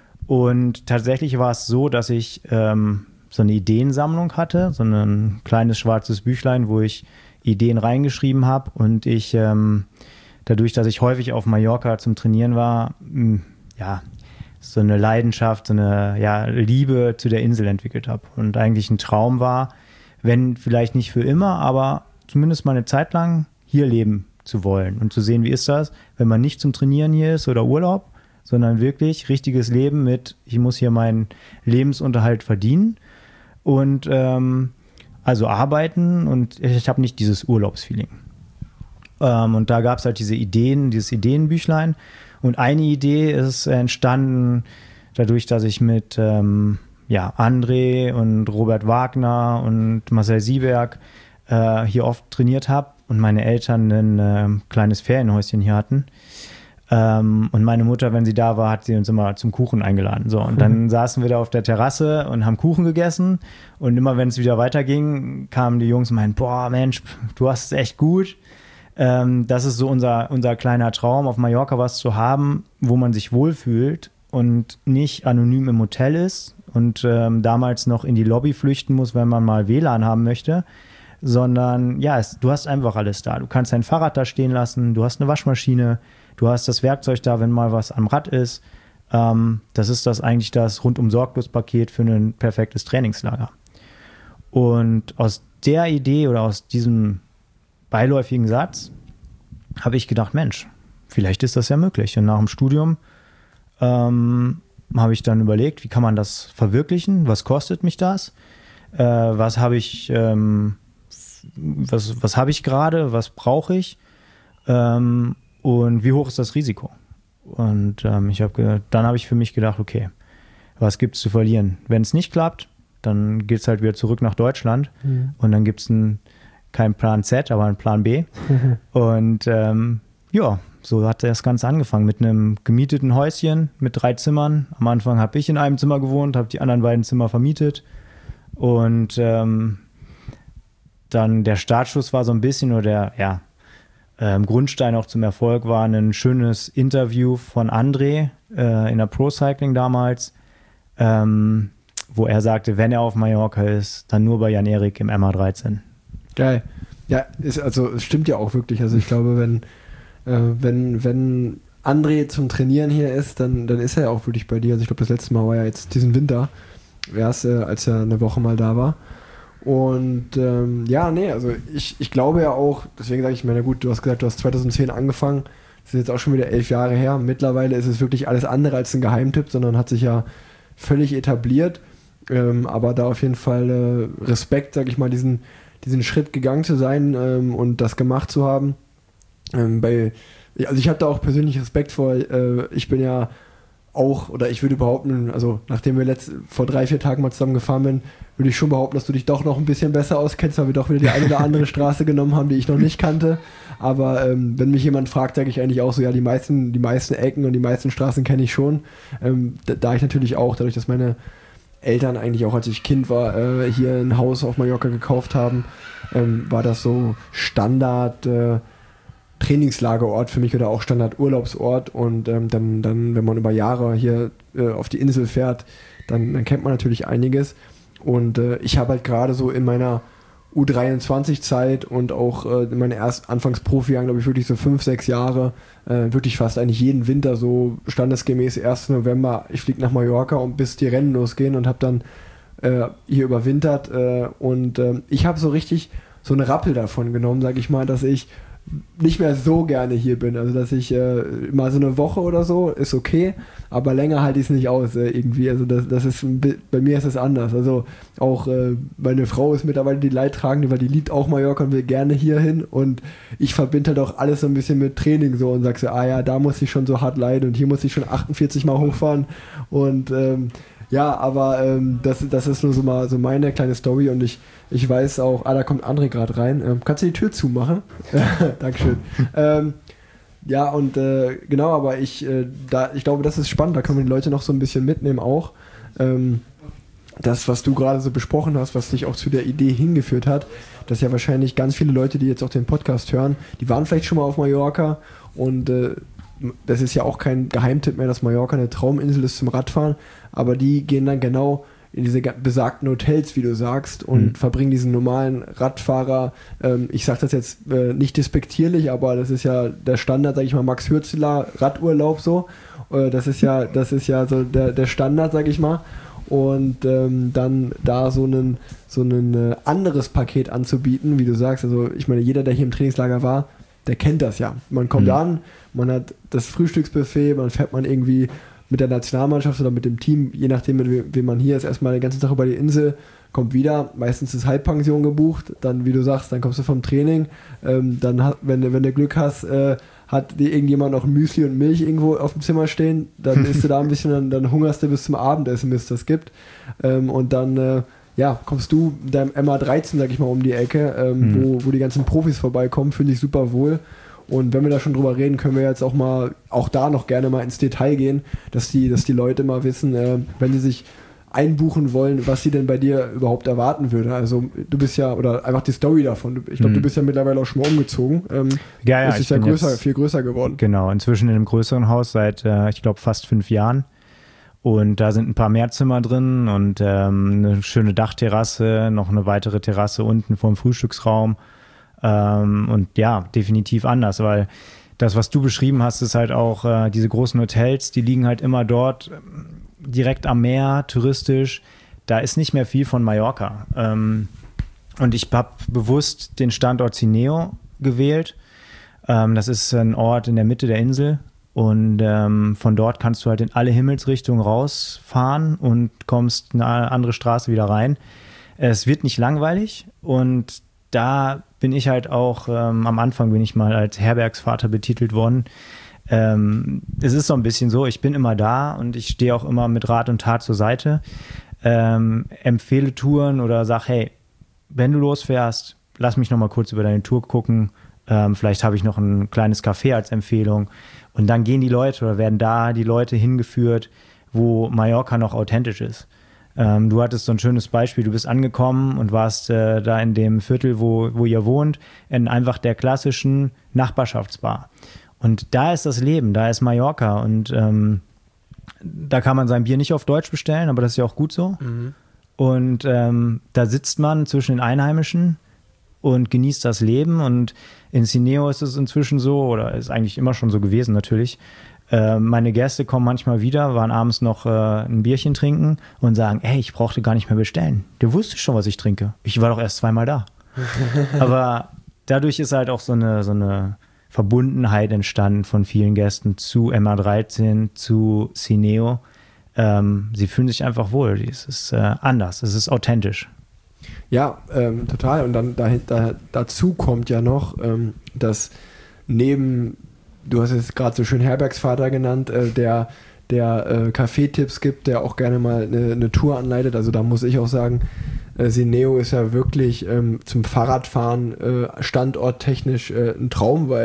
Und tatsächlich war es so, dass ich ähm, so eine Ideensammlung hatte, so ein kleines schwarzes Büchlein, wo ich Ideen reingeschrieben habe. Und ich, ähm, dadurch, dass ich häufig auf Mallorca zum Trainieren war, mh, ja, so eine Leidenschaft, so eine ja, Liebe zu der Insel entwickelt habe. Und eigentlich ein Traum war, wenn vielleicht nicht für immer, aber zumindest mal eine Zeit lang hier leben zu wollen und zu sehen, wie ist das, wenn man nicht zum Trainieren hier ist oder Urlaub, sondern wirklich richtiges Leben mit, ich muss hier meinen Lebensunterhalt verdienen und ähm, also arbeiten und ich habe nicht dieses Urlaubsfeeling. Ähm, und da gab es halt diese Ideen, dieses Ideenbüchlein und eine Idee ist entstanden dadurch, dass ich mit ähm, ja, André und Robert Wagner und Marcel Sieberg äh, hier oft trainiert habe und meine Eltern ein äh, kleines Ferienhäuschen hier hatten. Ähm, und meine Mutter, wenn sie da war, hat sie uns immer zum Kuchen eingeladen. So, und dann mhm. saßen wir da auf der Terrasse und haben Kuchen gegessen. Und immer, wenn es wieder weiterging, kamen die Jungs und meinten, boah, Mensch, du hast es echt gut. Ähm, das ist so unser, unser kleiner Traum, auf Mallorca was zu haben, wo man sich wohlfühlt und nicht anonym im Hotel ist und ähm, damals noch in die Lobby flüchten muss, wenn man mal W L A N haben möchte, sondern ja, es, du hast einfach alles da. Du kannst dein Fahrrad da stehen lassen, du hast eine Waschmaschine, du hast das Werkzeug da, wenn mal was am Rad ist. Ähm, das ist das eigentlich das Rundum-Sorglos-Paket für ein perfektes Trainingslager. Und aus der Idee oder aus diesem beiläufigen Satz habe ich gedacht, Mensch, vielleicht ist das ja möglich. Und nach dem Studium ähm, habe ich dann überlegt, wie kann man das verwirklichen? Was kostet mich das? Äh, was habe ich, ähm, was, was habe ich gerade? Was brauche ich? Ähm, und wie hoch ist das Risiko? Und ähm, ich habe, dann habe ich für mich gedacht, okay, was gibt's zu verlieren? Wenn es nicht klappt, dann geht's halt wieder zurück nach Deutschland mhm. und dann gibt's ein, kein Plan Z, aber einen Plan B. Mhm. Und ähm, ja, so hat das Ganze angefangen mit einem gemieteten Häuschen mit drei Zimmern. Am Anfang habe ich in einem Zimmer gewohnt, habe die anderen beiden Zimmer vermietet. Und ähm, dann der Startschuss war so ein bisschen, oder der ja, ähm, Grundstein auch zum Erfolg war ein schönes Interview von André äh, in der Pro Cycling damals, ähm, wo er sagte, wenn er auf Mallorca ist, dann nur bei Jan-Erik im M A dreizehn.
Geil. Ja, ist, also es stimmt ja auch wirklich. Also ich glaube, wenn äh, wenn wenn André zum Trainieren hier ist, dann, dann ist er ja auch wirklich bei dir. Also ich glaube, das letzte Mal war ja jetzt diesen Winter, erst äh, als er eine Woche mal da war. Und ähm, ja, nee, also ich, ich glaube ja auch, deswegen sage ich mir, na gut, du hast gesagt, du hast zweitausendzehn angefangen, das ist jetzt auch schon wieder elf Jahre her. Mittlerweile ist es wirklich alles andere als ein Geheimtipp, sondern hat sich ja völlig etabliert. Ähm, aber da auf jeden Fall äh, Respekt, sage ich mal, diesen, diesen Schritt gegangen zu sein ähm, und das gemacht zu haben. Ähm, bei, also ich habe da auch persönlich Respekt vor. Äh, ich bin ja auch, oder ich würde behaupten, also nachdem wir letzt, vor drei, vier Tagen mal zusammen gefahren bin, würde ich schon behaupten, dass du dich doch noch ein bisschen besser auskennst, weil wir doch wieder die eine oder andere Straße genommen haben, die ich noch nicht kannte. Aber ähm, wenn mich jemand fragt, sage ich eigentlich auch so, ja, die meisten, die meisten Ecken und die meisten Straßen kenne ich schon. Ähm, da, da ich natürlich auch, dadurch, dass meine Eltern eigentlich auch, als ich Kind war, äh, hier ein Haus auf Mallorca gekauft haben, ähm, war das so Standard äh, Trainingslagerort für mich oder auch Standardurlaubsort und ähm, dann, dann, wenn man über Jahre hier äh, auf die Insel fährt, dann, dann kennt man natürlich einiges und äh, ich habe halt gerade so in meiner U dreiundzwanzig Zeit und auch äh, in meinen ersten Anfangs-Profi-Jahren, glaube ich, wirklich so fünf, sechs Jahre, äh, wirklich fast eigentlich jeden Winter so standesgemäß ersten November, ich fliege nach Mallorca und bis die Rennen losgehen und habe dann äh, hier überwintert äh, und äh, ich habe so richtig so einen Rappel davon genommen, sage ich mal, dass ich nicht mehr so gerne hier bin, also dass ich äh, mal so eine Woche oder so ist okay, aber länger halte ich es nicht aus äh, irgendwie, also das, das ist, bei mir ist es anders, also auch äh, meine Frau ist mittlerweile die Leidtragende, weil die liebt auch Mallorca und will gerne hier hin und ich verbinde halt auch alles so ein bisschen mit Training so und sag so, ah ja, da muss ich schon so hart leiden und hier muss ich schon achtundvierzig Mal hochfahren und ähm, ja, aber ähm, das, das ist nur so mal so meine kleine Story und ich, ich weiß auch, ah, da kommt André gerade rein. Ähm, kannst du die Tür zumachen? Dankeschön. ähm, ja, und äh, genau, aber ich, äh, da, ich glaube, das ist spannend, da können wir die Leute noch so ein bisschen mitnehmen auch. Ähm, das, was du gerade so besprochen hast, was dich auch zu der Idee hingeführt hat, dass ja wahrscheinlich ganz viele Leute, die jetzt auch den Podcast hören, die waren vielleicht schon mal auf Mallorca und äh, das ist ja auch kein Geheimtipp mehr, dass Mallorca eine Trauminsel ist zum Radfahren, aber die gehen dann genau in diese besagten Hotels, wie du sagst, und mhm. verbringen diesen normalen Radfahrer, ähm, ich sage das jetzt äh, nicht despektierlich, aber das ist ja der Standard, sage ich mal, Max Hürzeler Radurlaub so, äh, das ist ja, das ist ja so der, der Standard, sage ich mal, und ähm, dann da so ein so ein äh, anderes Paket anzubieten, wie du sagst, also ich meine, jeder, der hier im Trainingslager war, der kennt das ja. Man kommt mhm. an, man hat das Frühstücksbuffet, man fährt man irgendwie mit der Nationalmannschaft oder mit dem Team, je nachdem, mit wem man hier ist, erstmal den ganzen Tag über die Insel, kommt wieder, meistens ist Halbpension gebucht, dann, wie du sagst, dann kommst du vom Training, ähm, dann, hat, wenn, du, wenn du Glück hast, äh, hat dir irgendjemand noch Müsli und Milch irgendwo auf dem Zimmer stehen, dann isst du da ein bisschen, dann, dann hungerst du bis zum Abendessen, bis es das gibt, ähm, und dann äh, ja, kommst du mit deinem M A dreizehn, sag ich mal, um die Ecke, ähm, mhm. wo, wo die ganzen Profis vorbeikommen, finde ich super wohl. Und wenn wir da schon drüber reden, können wir jetzt auch mal, auch da noch gerne mal ins Detail gehen, dass die, dass die Leute mal wissen, äh, wenn sie sich einbuchen wollen, was sie denn bei dir überhaupt erwarten würde. Also du bist ja, oder einfach die Story davon, ich glaube, mhm. du bist ja mittlerweile auch schon mal umgezogen. Ähm,
ja, ja.
Es ist ja größer, viel größer geworden.
Genau, inzwischen in einem größeren Haus seit, äh, ich glaube, fast fünf Jahren. Und da sind ein paar mehr Zimmer drin und ähm, eine schöne Dachterrasse, noch eine weitere Terrasse unten vom Frühstücksraum. Ähm, und ja, definitiv anders, weil das, was du beschrieben hast, ist halt auch äh, diese großen Hotels, die liegen halt immer dort direkt am Meer, touristisch. Da ist nicht mehr viel von Mallorca. Ähm, und ich habe bewusst den Standort Cineo gewählt. Ähm, das ist ein Ort in der Mitte der Insel. Und ähm, von dort kannst du halt in alle Himmelsrichtungen rausfahren und kommst eine andere Straße wieder rein. Es wird nicht langweilig und da bin ich halt auch, ähm, am Anfang bin ich mal als Herbergsvater betitelt worden. Ähm, es ist so ein bisschen so, ich bin immer da und ich stehe auch immer mit Rat und Tat zur Seite, ähm, empfehle Touren oder sag, hey, wenn du losfährst, lass mich noch mal kurz über deine Tour gucken. Ähm, vielleicht habe ich noch ein kleines Café als Empfehlung. Und dann gehen die Leute oder werden da die Leute hingeführt, wo Mallorca noch authentisch ist. Ähm, du hattest so ein schönes Beispiel, du bist angekommen und warst äh, da in dem Viertel, wo, wo ihr wohnt, in einfach der klassischen Nachbarschaftsbar. Und da ist das Leben, da ist Mallorca und ähm, da kann man sein Bier nicht auf Deutsch bestellen, aber das ist ja auch gut so. Mhm. Und ähm, da sitzt man zwischen den Einheimischen und genießt das Leben. Und in Cineo ist es inzwischen so, oder ist eigentlich immer schon so gewesen natürlich, äh, meine Gäste kommen manchmal wieder, waren abends noch äh, ein Bierchen trinken und sagen, hey, ich brauchte gar nicht mehr bestellen. Du wusstest schon, was ich trinke. Ich war doch erst zweimal da. Aber dadurch ist halt auch so eine, so eine Verbundenheit entstanden von vielen Gästen zu M A dreizehn, zu Cineo. Ähm, sie fühlen sich einfach wohl. Es ist äh, anders, es ist authentisch.
Ja, ähm, total. Und dann da, da, dazu kommt ja noch, ähm, dass neben, du hast es gerade so schön Herbergsvater genannt, äh, der, der äh, Kaffeetipps gibt, der auch gerne mal eine, eine Tour anleitet. Also da muss ich auch sagen, äh, Cineo ist ja wirklich ähm, zum Fahrradfahren äh, standorttechnisch äh, ein Traum, weil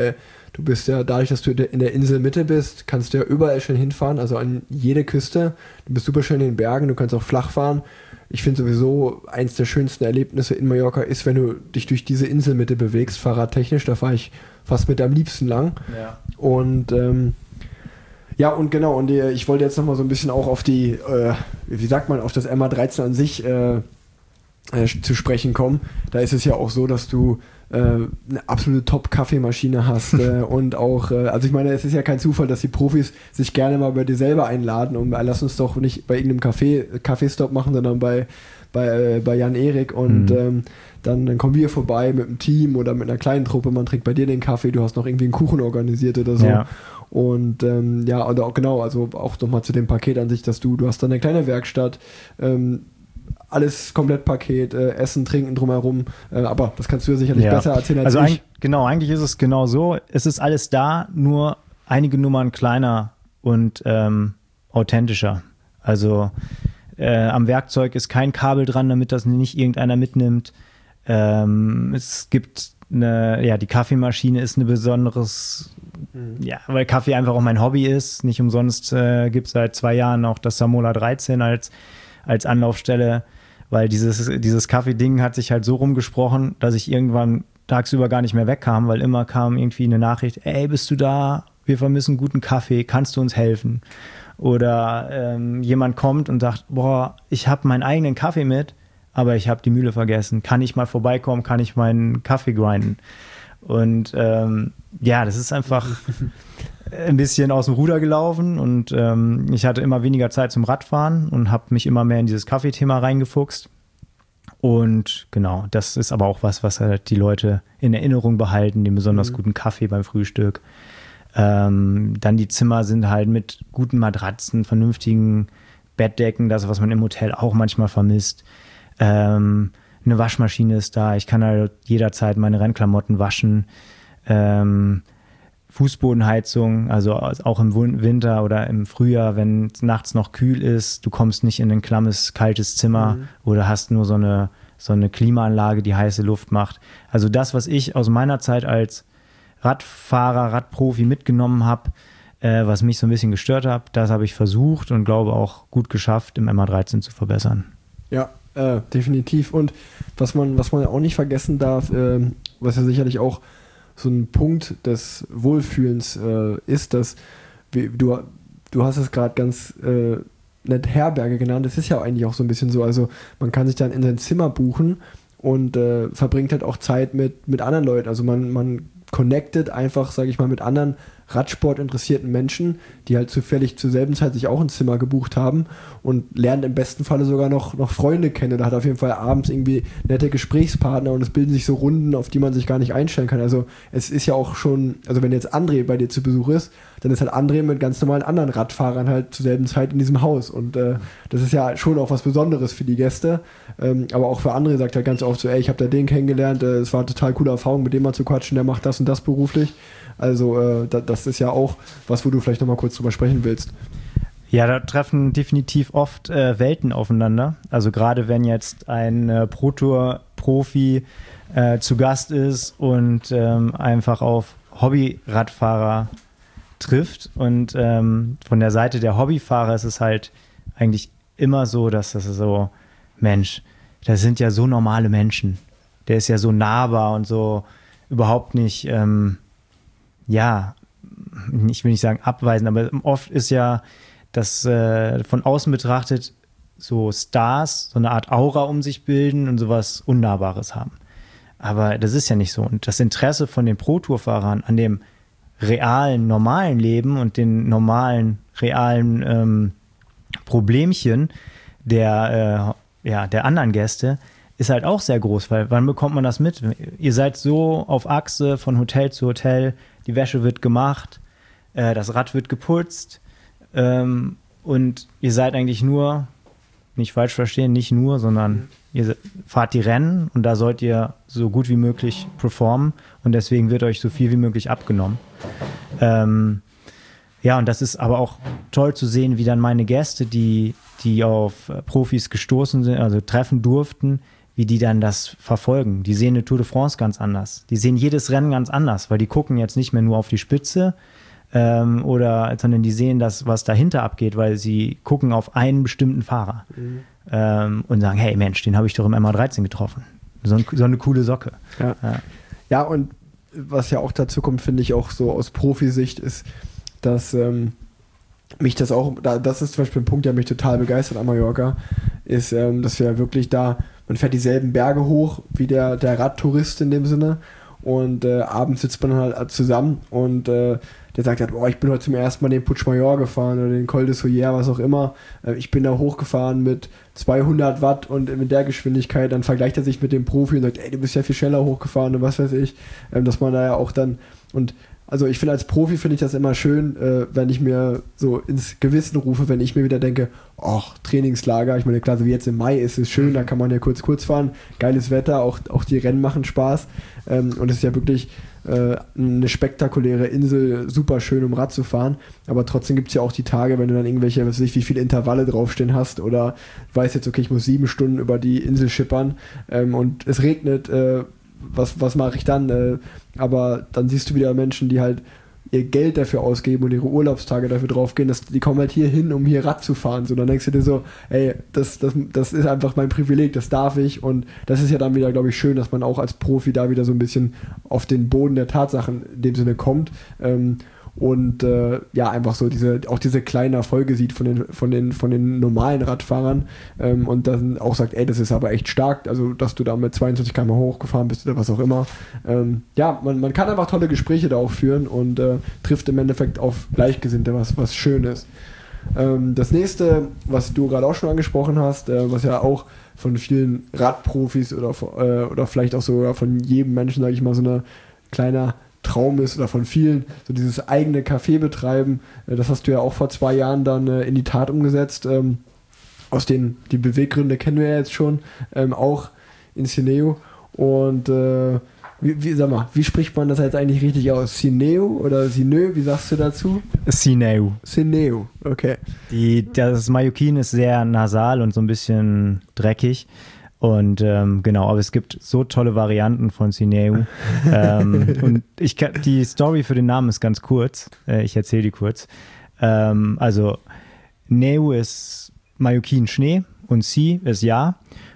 du bist ja, dadurch, dass du in der Inselmitte bist, kannst du ja überall schön hinfahren, also an jede Küste. Du bist super schön in den Bergen, du kannst auch flach fahren. Ich finde sowieso, eins der schönsten Erlebnisse in Mallorca ist, wenn du dich durch diese Inselmitte bewegst, fahrradtechnisch, da fahre ich fast mit am liebsten lang.
Ja.
Und ähm, ja, und genau, und die, ich wollte jetzt nochmal so ein bisschen auch auf die, äh, wie sagt man, auf das M A dreizehn an sich äh, äh, zu sprechen kommen. Da ist es ja auch so, dass du äh, eine absolute Top-Kaffeemaschine hast äh, und auch, äh, also ich meine, es ist ja kein Zufall, dass die Profis sich gerne mal bei dir selber einladen und äh, lass uns doch nicht bei irgendeinem Café, Kaffeestop machen, sondern bei, bei, äh, bei Jan-Erik und mhm. ähm, dann, dann kommen wir vorbei mit einem Team oder mit einer kleinen Truppe, man trinkt bei dir den Kaffee, du hast noch irgendwie einen Kuchen organisiert oder so. Ja. Und ähm, ja, oder auch genau, also auch nochmal zu dem Paket an sich, dass du, du hast dann eine kleine Werkstatt, ähm, alles komplett Paket, äh, Essen, Trinken drumherum, äh, aber das kannst du ja sicherlich ja. besser erzählen als
also
ich.
Ein, genau, eigentlich ist es genau so, es ist alles da, nur einige Nummern kleiner und ähm, authentischer. Also äh, am Werkzeug ist kein Kabel dran, damit das nicht irgendeiner mitnimmt. Ähm, es gibt eine, ja, die Kaffeemaschine ist ein besonderes, mhm. ja, weil Kaffee einfach auch mein Hobby ist. Nicht umsonst äh, gibt es seit zwei Jahren auch das Samola dreizehn als, als Anlaufstelle, weil dieses, dieses Kaffee-Ding hat sich halt so rumgesprochen, dass ich irgendwann tagsüber gar nicht mehr wegkam, weil immer kam irgendwie eine Nachricht, ey, bist du da? Wir vermissen guten Kaffee, kannst du uns helfen? Oder ähm, jemand kommt und sagt, boah, ich habe meinen eigenen Kaffee mit, aber ich habe die Mühle vergessen. Kann ich mal vorbeikommen? Kann ich meinen Kaffee grinden? Und ähm, ja, das ist einfach ein bisschen aus dem Ruder gelaufen und ähm, ich hatte immer weniger Zeit zum Radfahren und habe mich immer mehr in dieses Kaffeethema reingefuchst. Und genau, das ist aber auch was, was halt die Leute in Erinnerung behalten, den besonders mhm. guten Kaffee beim Frühstück. Ähm, dann die Zimmer sind halt mit guten Matratzen, vernünftigen Bettdecken, das, was man im Hotel auch manchmal vermisst. Ähm, eine Waschmaschine ist da, ich kann halt jederzeit meine Rennklamotten waschen. Ähm, Fußbodenheizung, also auch im Winter oder im Frühjahr, wenn es nachts noch kühl ist, du kommst nicht in ein klammes, kaltes Zimmer mhm. oder hast nur so eine, so eine Klimaanlage, die heiße Luft macht. Also das, was ich aus meiner Zeit als Radfahrer, Radprofi mitgenommen habe, äh, was mich so ein bisschen gestört hat, das habe ich versucht und glaube auch gut geschafft, im M A dreizehn zu verbessern.
Ja, äh, definitiv. Und was man, was man auch nicht vergessen darf, äh, was ja sicherlich auch so ein Punkt des Wohlfühlens äh, ist, dass wie, du, du hast es gerade ganz äh, nett Herberge genannt, das ist ja eigentlich auch so ein bisschen so, also man kann sich dann in sein Zimmer buchen und äh, verbringt halt auch Zeit mit, mit anderen Leuten, also man, man connected einfach, sage ich mal, mit anderen Radsport interessierten Menschen, die halt zufällig zur selben Zeit sich auch ein Zimmer gebucht haben und lernt im besten Falle sogar noch, noch Freunde kennen oder hat auf jeden Fall abends irgendwie nette Gesprächspartner und es bilden sich so Runden, auf die man sich gar nicht einstellen kann. Also es ist ja auch schon, also wenn jetzt André bei dir zu Besuch ist, dann ist halt André mit ganz normalen anderen Radfahrern halt zur selben Zeit in diesem Haus und äh, das ist ja schon auch was Besonderes für die Gäste, ähm, aber auch für André sagt halt ganz oft so, ey, ich habe da den kennengelernt, äh, es war eine total coole Erfahrung, mit dem mal zu quatschen, der macht das und das beruflich. Also äh, da, das ist ja auch was, wo du vielleicht nochmal kurz drüber sprechen willst.
Ja, da treffen definitiv oft äh, Welten aufeinander. Also gerade wenn jetzt ein äh, Pro-Tour-Profi äh, zu Gast ist und ähm, einfach auf Hobby-Radfahrer trifft. Und ähm, von der Seite der Hobbyfahrer ist es halt eigentlich immer so, dass das so, Mensch, das sind ja so normale Menschen. Der ist ja so nahbar und so überhaupt nicht... Ähm, ja, ich will nicht sagen abweisen, aber oft ist ja das äh, von außen betrachtet so Stars so eine Art Aura um sich bilden und sowas Unnahbares haben. Aber das ist ja nicht so. Und das Interesse von den Pro-Tour-Fahrern an dem realen, normalen Leben und den normalen, realen ähm, Problemchen der, äh, ja, der anderen Gäste ist halt auch sehr groß, weil wann bekommt man das mit? Ihr seid so auf Achse von Hotel zu Hotel, die Wäsche wird gemacht, äh, das Rad wird geputzt ähm, und ihr seid eigentlich nur, nicht falsch verstehen, nicht nur, sondern mhm. ihr fahrt die Rennen und da sollt ihr so gut wie möglich performen und deswegen wird euch so viel wie möglich abgenommen. Ähm, ja, und das ist aber auch toll zu sehen, wie dann meine Gäste, die, die auf Profis gestoßen sind, also treffen durften, wie die dann das verfolgen. Die sehen eine Tour de France ganz anders. Die sehen jedes Rennen ganz anders, weil die gucken jetzt nicht mehr nur auf die Spitze, ähm, oder, sondern die sehen das, was dahinter abgeht, weil sie gucken auf einen bestimmten Fahrer, mhm. ähm, und sagen, hey Mensch, den habe ich doch im M A dreizehn getroffen. So, ein, so eine coole Socke.
Ja. Ja. Ja, und was ja auch dazu kommt, finde ich auch so aus Profisicht, ist, dass ähm, mich das auch, da, das ist zum Beispiel ein Punkt, der mich total begeistert an Mallorca, ist, ähm, dass wir ja wirklich da, man fährt dieselben Berge hoch wie der, der Radtourist in dem Sinne, und äh, abends sitzt man halt zusammen und äh, der sagt halt, boah, ich bin heute zum ersten Mal den Puigmayor gefahren oder den Col de Soyer, was auch immer. Äh, ich bin da hochgefahren mit zweihundert Watt und mit der Geschwindigkeit. Dann vergleicht er sich mit dem Profi und sagt, ey, du bist ja viel schneller hochgefahren und was weiß ich. Ähm, dass man da ja auch dann, und also ich finde, als Profi finde ich das immer schön, äh, wenn ich mir so ins Gewissen rufe, wenn ich mir wieder denke, ach, Trainingslager, ich meine, klar, so wie jetzt im Mai ist es schön, da kann man ja kurz kurz fahren, geiles Wetter, auch, auch die Rennen machen Spaß, ähm, und es ist ja wirklich äh, eine spektakuläre Insel, super schön, um Rad zu fahren, aber trotzdem gibt es ja auch die Tage, wenn du dann irgendwelche, was weiß ich, wie viele Intervalle draufstehen hast oder weißt jetzt, okay, ich muss sieben Stunden über die Insel schippern, ähm, und es regnet, äh, was, was mache ich dann? Äh, aber dann siehst du wieder Menschen, die halt ihr Geld dafür ausgeben und ihre Urlaubstage dafür draufgehen, dass die kommen halt hier hin, um hier Rad zu fahren. So, dann denkst du dir so, ey, das, das, das ist einfach mein Privileg, das darf ich. Und das ist ja dann wieder, glaube ich, schön, dass man auch als Profi da wieder so ein bisschen auf den Boden der Tatsachen in dem Sinne kommt. Ähm, und äh, ja, einfach so diese, auch diese kleinen Erfolge sieht von den, von den, von den normalen Radfahrern, ähm, und dann auch sagt, ey, das ist aber echt stark, also dass du da mit zweiundzwanzig Kilometer pro Stunde hochgefahren bist oder was auch immer. Ähm, ja, man, man kann einfach tolle Gespräche da auch führen und äh, trifft im Endeffekt auf Gleichgesinnte, was, was schön ist. Ähm, das nächste, was du gerade auch schon angesprochen hast, äh, was ja auch von vielen Radprofis oder, äh, oder vielleicht auch sogar von jedem Menschen, sage ich mal, so eine kleiner Traum ist oder von vielen, so dieses eigene Café betreiben, das hast du ja auch vor zwei Jahren dann äh, in die Tat umgesetzt. Ähm, aus den, die Beweggründe kennen wir ja jetzt schon, ähm, auch in Cineo. Und äh, wie, wie, sag mal, wie spricht man das jetzt eigentlich richtig aus? Cineo oder Cineo, wie sagst du dazu?
Cineo.
Cineo, okay.
Die, das Mallorquin ist sehr nasal und so ein bisschen dreckig. Und ähm, genau, aber es gibt so tolle Varianten von Cineo. ähm, und ich kann, die Story für den Namen ist ganz kurz. Äh, ich erzähle die kurz. Ähm, also Neu ist Mallorquin Schnee und Si ist Jahr.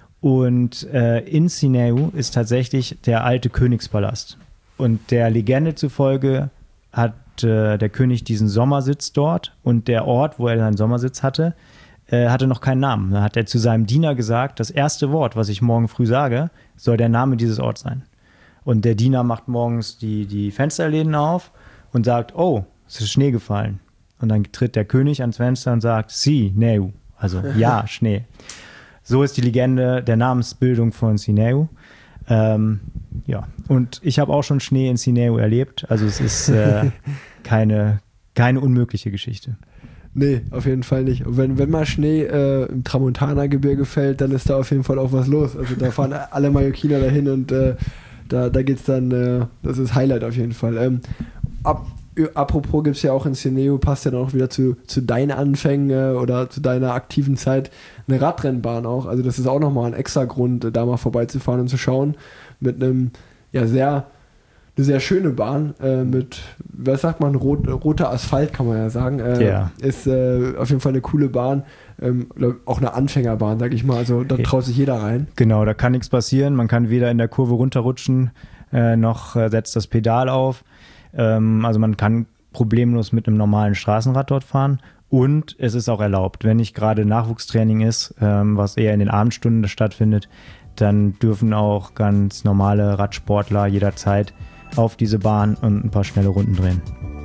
Und äh, in Cineo ist tatsächlich der alte Königspalast. Und der Legende zufolge hat äh, der König diesen Sommersitz dort, und der Ort, wo er seinen Sommersitz hatte, äh, hatte noch keinen Namen. Da hat er zu seinem Diener gesagt, das erste Wort, was ich morgen früh sage, soll der Name dieses Orts sein. Und der Diener macht morgens die, die Fensterläden auf und sagt, oh, es ist Schnee gefallen. Und dann tritt der König ans Fenster und sagt, Si, Neu, also ja, Schnee. So ist die Legende der Namensbildung von Cineo. Ähm, ja, und ich habe auch schon Schnee in Cineo erlebt, also es ist äh, keine, keine unmögliche Geschichte.
Nee, auf jeden Fall nicht. Und wenn, wenn mal Schnee äh, im Tramontana-Gebirge fällt, dann ist da auf jeden Fall auch was los. Also da fahren alle Mallorquiner dahin und äh, da, da geht's dann, äh, das ist Highlight auf jeden Fall. Ähm, ab, apropos gibt es ja auch in Cineo, passt ja dann auch wieder zu, zu deinen Anfängen äh, oder zu deiner aktiven Zeit, eine Radrennbahn auch. Also das ist auch nochmal ein extra Grund, äh, da mal vorbeizufahren und zu schauen. Mit einem, ja, sehr, eine sehr schöne Bahn äh, mit, was sagt man, rot, roter Asphalt, kann man ja sagen. Äh,
yeah.
Ist äh, auf jeden Fall eine coole Bahn. Ähm, auch eine Anfängerbahn, sag ich mal. Also da traut sich jeder rein.
Genau, da kann nichts passieren. Man kann weder in der Kurve runterrutschen, äh, noch äh, setzt das Pedal auf. Ähm, also man kann problemlos mit einem normalen Straßenrad dort fahren. Und es ist auch erlaubt, wenn nicht gerade Nachwuchstraining ist, ähm, was eher in den Abendstunden stattfindet, dann dürfen auch ganz normale Radsportler jederzeit auf diese Bahn und ein paar schnelle Runden drehen.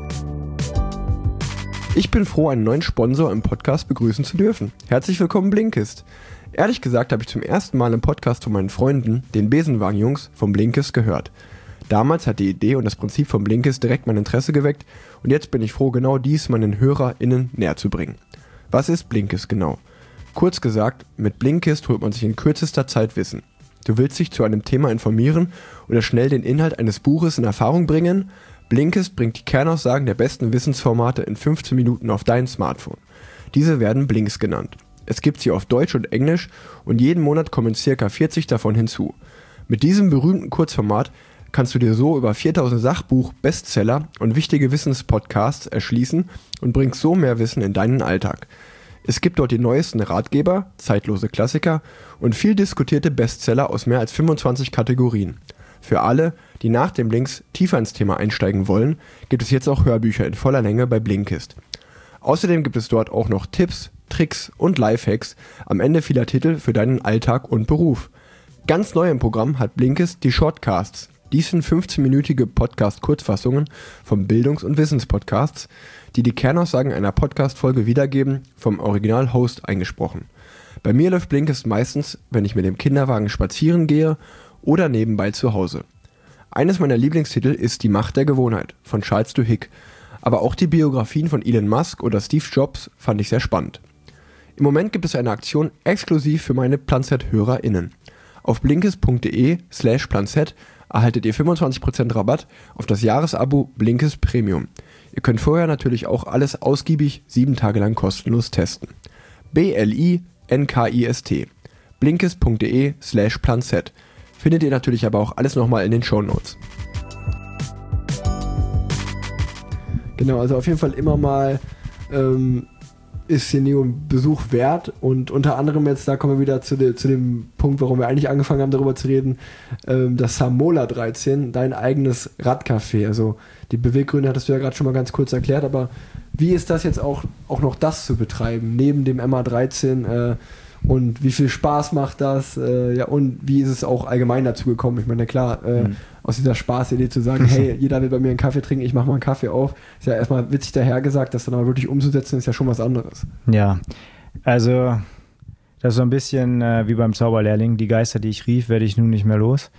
Ich bin froh, einen neuen Sponsor im Podcast begrüßen zu dürfen. Herzlich willkommen, Blinkist. Ehrlich gesagt habe ich zum ersten Mal im Podcast von meinen Freunden, den Besenwagen-Jungs, vom Blinkist gehört. Damals hat die Idee und das Prinzip von Blinkist direkt mein Interesse geweckt und jetzt bin ich froh, genau dies meinen HörerInnen näher zu bringen. Was ist Blinkist genau? Kurz gesagt, mit Blinkist holt man sich in kürzester Zeit Wissen. Du willst dich zu einem Thema informieren oder schnell den Inhalt eines Buches in Erfahrung bringen? Blinkist bringt die Kernaussagen der besten Wissensformate in fünfzehn Minuten auf dein Smartphone. Diese werden Blinks genannt. Es gibt sie auf Deutsch und Englisch und jeden Monat kommen circa vierzig davon hinzu. Mit diesem berühmten Kurzformat kannst du dir so über viertausend Sachbuch, Bestseller und wichtige Wissenspodcasts erschließen und bringst so mehr Wissen in deinen Alltag. Es gibt dort die neuesten Ratgeber, zeitlose Klassiker und viel diskutierte Bestseller aus mehr als fünfundzwanzig Kategorien. Für alle, die nach dem Links tiefer ins Thema einsteigen wollen, gibt es jetzt auch Hörbücher in voller Länge bei Blinkist. Außerdem gibt es dort auch noch Tipps, Tricks und Lifehacks am Ende vieler Titel für deinen Alltag und Beruf. Ganz neu im Programm hat Blinkist die Shortcasts. Dies sind fünfzehnminütige Podcast-Kurzfassungen von Bildungs- und Wissenspodcasts, die die Kernaussagen einer Podcast-Folge wiedergeben, vom Original-Host eingesprochen. Bei mir läuft Blinkist meistens, wenn ich mit dem Kinderwagen spazieren gehe oder nebenbei zu Hause. Eines meiner Lieblingstitel ist Die Macht der Gewohnheit von Charles Duhigg, aber auch die Biografien von Elon Musk oder Steve Jobs fand ich sehr spannend. Im Moment gibt es eine Aktion exklusiv für meine Planzett-HörerInnen. Auf blinkist.de slash planzett erhaltet ihr fünfundzwanzig Prozent Rabatt auf das Jahresabo Blinkist Premium. Ihr könnt vorher natürlich auch alles ausgiebig sieben Tage lang kostenlos testen. B L I N K I S T blinkist.de slash planzett findet ihr natürlich aber auch alles nochmal in den Shownotes. Genau, also auf jeden Fall immer mal ähm, ist Ceneo ein Besuch wert und unter anderem jetzt, da kommen wir wieder zu, de, zu dem Punkt, warum wir eigentlich angefangen haben, darüber zu reden, ähm, das Samola dreizehn, dein eigenes Radcafé. Also die Beweggründe hattest du ja gerade schon mal ganz kurz erklärt, aber wie ist das jetzt auch, auch noch das zu betreiben, neben dem M A dreizehn äh, und wie viel Spaß macht das äh, ja, und wie ist es auch allgemein dazu gekommen? Ich meine, klar, äh, mhm. aus dieser Spaßidee zu sagen, hey, jeder will bei mir einen Kaffee trinken, ich mache mal einen Kaffee auf, ist ja erstmal witzig dahergesagt, das dann aber wirklich umzusetzen, ist ja schon was anderes.
Ja, also das ist so ein bisschen äh, wie beim Zauberlehrling, die Geister, die ich rief, werde ich nun nicht mehr los.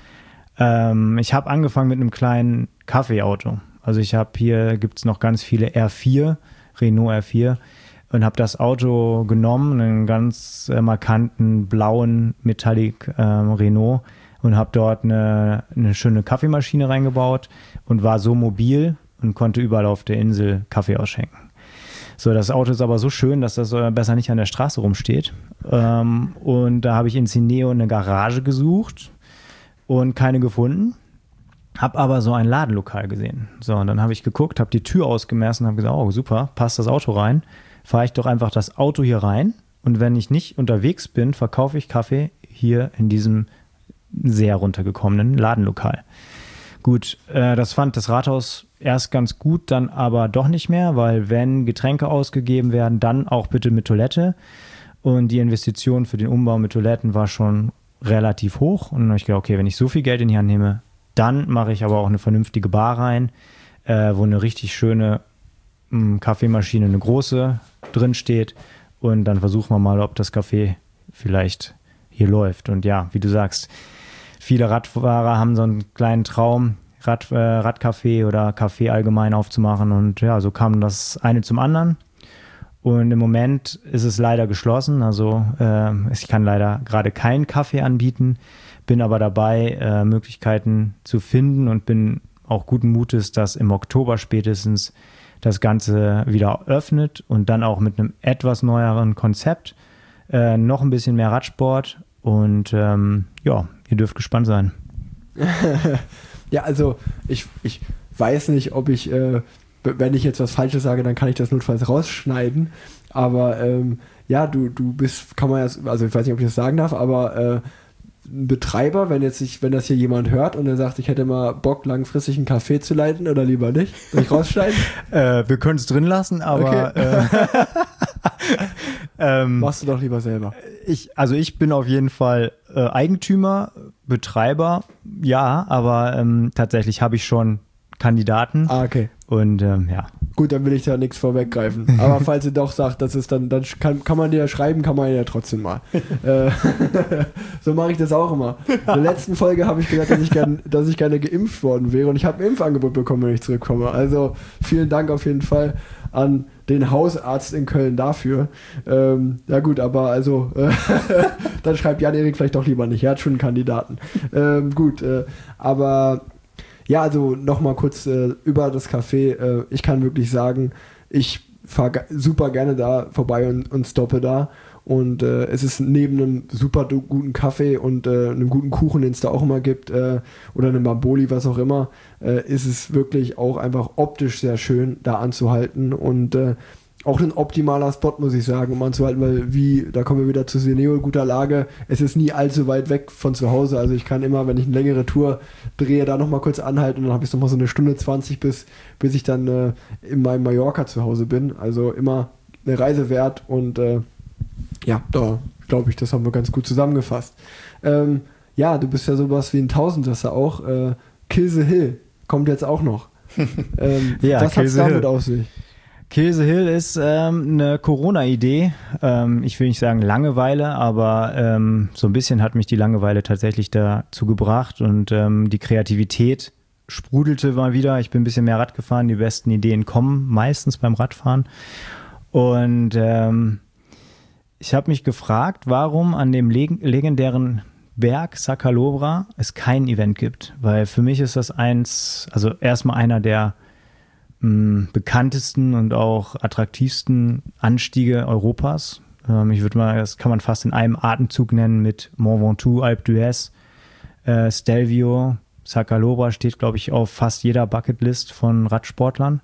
Ähm, ich habe angefangen mit einem kleinen Kaffeeauto. Also ich habe hier, gibt es noch ganz viele R vier, Renault R vier, und habe das Auto genommen, einen ganz äh, markanten blauen Metallic ähm, Renault, und habe dort eine, eine schöne Kaffeemaschine reingebaut und war so mobil und konnte überall auf der Insel Kaffee ausschenken. So, das Auto ist aber so schön, dass das äh, besser nicht an der Straße rumsteht. Ähm, und da habe ich in Ceneo eine Garage gesucht und keine gefunden. Hab aber so ein Ladenlokal gesehen. So, und dann habe ich geguckt, habe die Tür ausgemessen und habe gesagt, oh super, passt das Auto rein. Fahre ich doch einfach das Auto hier rein und wenn ich nicht unterwegs bin, verkaufe ich Kaffee hier in diesem sehr runtergekommenen Ladenlokal. Gut, äh, das fand das Rathaus erst ganz gut, dann aber doch nicht mehr, weil wenn Getränke ausgegeben werden, dann auch bitte mit Toilette. Und die Investition für den Umbau mit Toiletten war schon relativ hoch. Und dann habe ich gedacht, okay, wenn ich so viel Geld in die Hand nehme, dann mache ich aber auch eine vernünftige Bar rein, äh, wo eine richtig schöne mh, Kaffeemaschine, eine große, drin steht. Und dann versuchen wir mal, ob das Café vielleicht hier läuft. Und ja, wie du sagst, viele Radfahrer haben so einen kleinen Traum, Rad, äh, Radcafé oder Café allgemein aufzumachen. Und ja, so kam das eine zum anderen. Und im Moment ist es leider geschlossen. Also äh, ich kann leider gerade keinen Kaffee anbieten, bin aber dabei, äh, Möglichkeiten zu finden und bin auch guten Mutes, dass im Oktober spätestens das Ganze wieder öffnet und dann auch mit einem etwas neueren Konzept, äh, noch ein bisschen mehr Radsport und ähm, ja, ihr dürft gespannt sein.
Ja, also ich, ich weiß nicht, ob ich, äh, wenn ich jetzt was Falsches sage, dann kann ich das notfalls rausschneiden, aber ähm, ja, du, du bist, kann man ja, also ich weiß nicht, ob ich das sagen darf, aber äh, ein Betreiber, wenn jetzt ich, wenn das hier jemand hört und er sagt, ich hätte mal Bock, langfristig einen Café zu leiten oder lieber nicht, soll ich rausschneiden?
äh, wir können es drin lassen, aber okay. äh, ähm,
machst du doch lieber selber.
Ich, also ich bin auf jeden Fall äh, Eigentümer, Betreiber, ja, aber ähm, tatsächlich habe ich schon Kandidaten.
Ah, okay.
Und ähm, ja.
Gut, dann will ich da nichts vorweggreifen. Aber falls ihr doch sagt, das ist dann, dann kann, kann man dir ja schreiben, kann man ja trotzdem mal. äh, so mache ich das auch immer. In der letzten Folge habe ich gesagt, dass ich, gern, dass ich gerne geimpft worden wäre und ich habe ein Impfangebot bekommen, wenn ich zurückkomme. Also vielen Dank auf jeden Fall an den Hausarzt in Köln dafür. Ähm, ja gut, aber also äh, dann schreibt Jan-Erik vielleicht doch lieber nicht. Er hat schon einen Kandidaten. Ähm, gut, äh, aber ja, also nochmal kurz äh, über das Café. Äh, ich kann wirklich sagen, ich fahre g- super gerne da vorbei und, und stoppe da. Und äh, es ist neben einem super du- guten Kaffee und äh, einem guten Kuchen, den es da auch immer gibt, äh, oder einem Bamboli, was auch immer, äh, ist es wirklich auch einfach optisch sehr schön, da anzuhalten. Und äh, auch ein optimaler Spot, muss ich sagen, um anzuhalten, weil wie, da kommen wir wieder zu Seneo, guter Lage, es ist nie allzu weit weg von zu Hause. Also ich kann immer, wenn ich eine längere Tour drehe, da nochmal kurz anhalten und dann habe ich nochmal so eine Stunde zwanzig, bis, bis ich dann äh, in meinem Mallorca zu Hause bin. Also immer eine Reise wert und äh, ja, da glaube ich, das haben wir ganz gut zusammengefasst. Ähm, ja, du bist ja sowas wie ein Tausendsasser auch. Äh, Kill the Hill kommt jetzt auch noch. Ähm,
ja,
was hat es damit auf sich?
Kill the Hill ist ähm, eine Corona-Idee. Ähm, ich will nicht sagen Langeweile, aber ähm, so ein bisschen hat mich die Langeweile tatsächlich dazu gebracht und ähm, die Kreativität sprudelte mal wieder. Ich bin ein bisschen mehr Rad gefahren. Die besten Ideen kommen meistens beim Radfahren. Und ähm, ich habe mich gefragt, warum an dem leg- legendären Berg Sacalobra es kein Event gibt. Weil für mich ist das eins, also erstmal einer der mh, bekanntesten und auch attraktivsten Anstiege Europas. Ähm, ich würde mal, das kann man fast in einem Atemzug nennen mit Mont Ventoux, Alpe d'Huez, äh, Stelvio. Sacalobra steht, glaube ich, auf fast jeder Bucketlist von Radsportlern.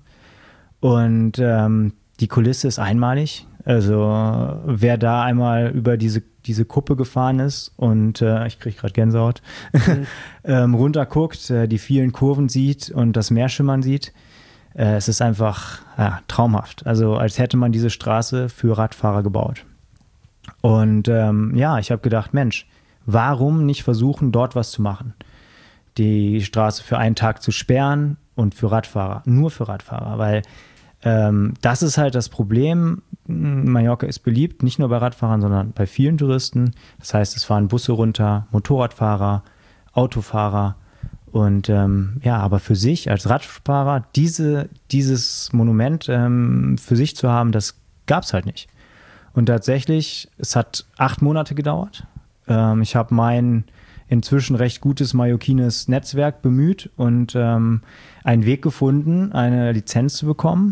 Und ähm, die Kulisse ist einmalig. Also wer da einmal über diese, diese Kuppe gefahren ist und äh, ich kriege gerade Gänsehaut, mhm. ähm, runterguckt, äh, die vielen Kurven sieht und das Meer schimmern sieht, äh, es ist einfach ja, traumhaft. Also als hätte man diese Straße für Radfahrer gebaut. Und ähm, ja, ich habe gedacht, Mensch, warum nicht versuchen, dort was zu machen? Die Straße für einen Tag zu sperren und für Radfahrer, nur für Radfahrer, weil Ähm, das ist halt das Problem. Mallorca ist beliebt, nicht nur bei Radfahrern, sondern bei vielen Touristen. Das heißt, es fahren Busse runter, Motorradfahrer, Autofahrer und ähm, ja, aber für sich als Radfahrer diese, dieses Monument ähm, für sich zu haben, das gab es halt nicht. Und tatsächlich, es hat acht Monate gedauert. Ähm, ich habe mein inzwischen recht gutes mallorquines Netzwerk bemüht und ähm, einen Weg gefunden, eine Lizenz zu bekommen,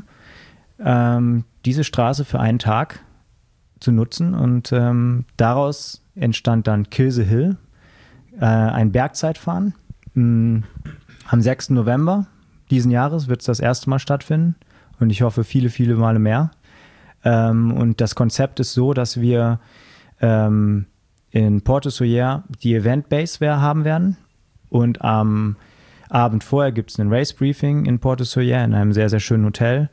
ähm, diese Straße für einen Tag zu nutzen. Und ähm, daraus entstand dann Kill the Hill, äh, ein Bergzeitfahren. Ähm, am sechsten November diesen Jahres wird es das erste Mal stattfinden und ich hoffe viele, viele Male mehr. Ähm, und das Konzept ist so, dass wir ähm, in Porto Soler die Event-Base haben werden und am Abend vorher gibt es ein Race-Briefing in Porto Soler in einem sehr, sehr schönen Hotel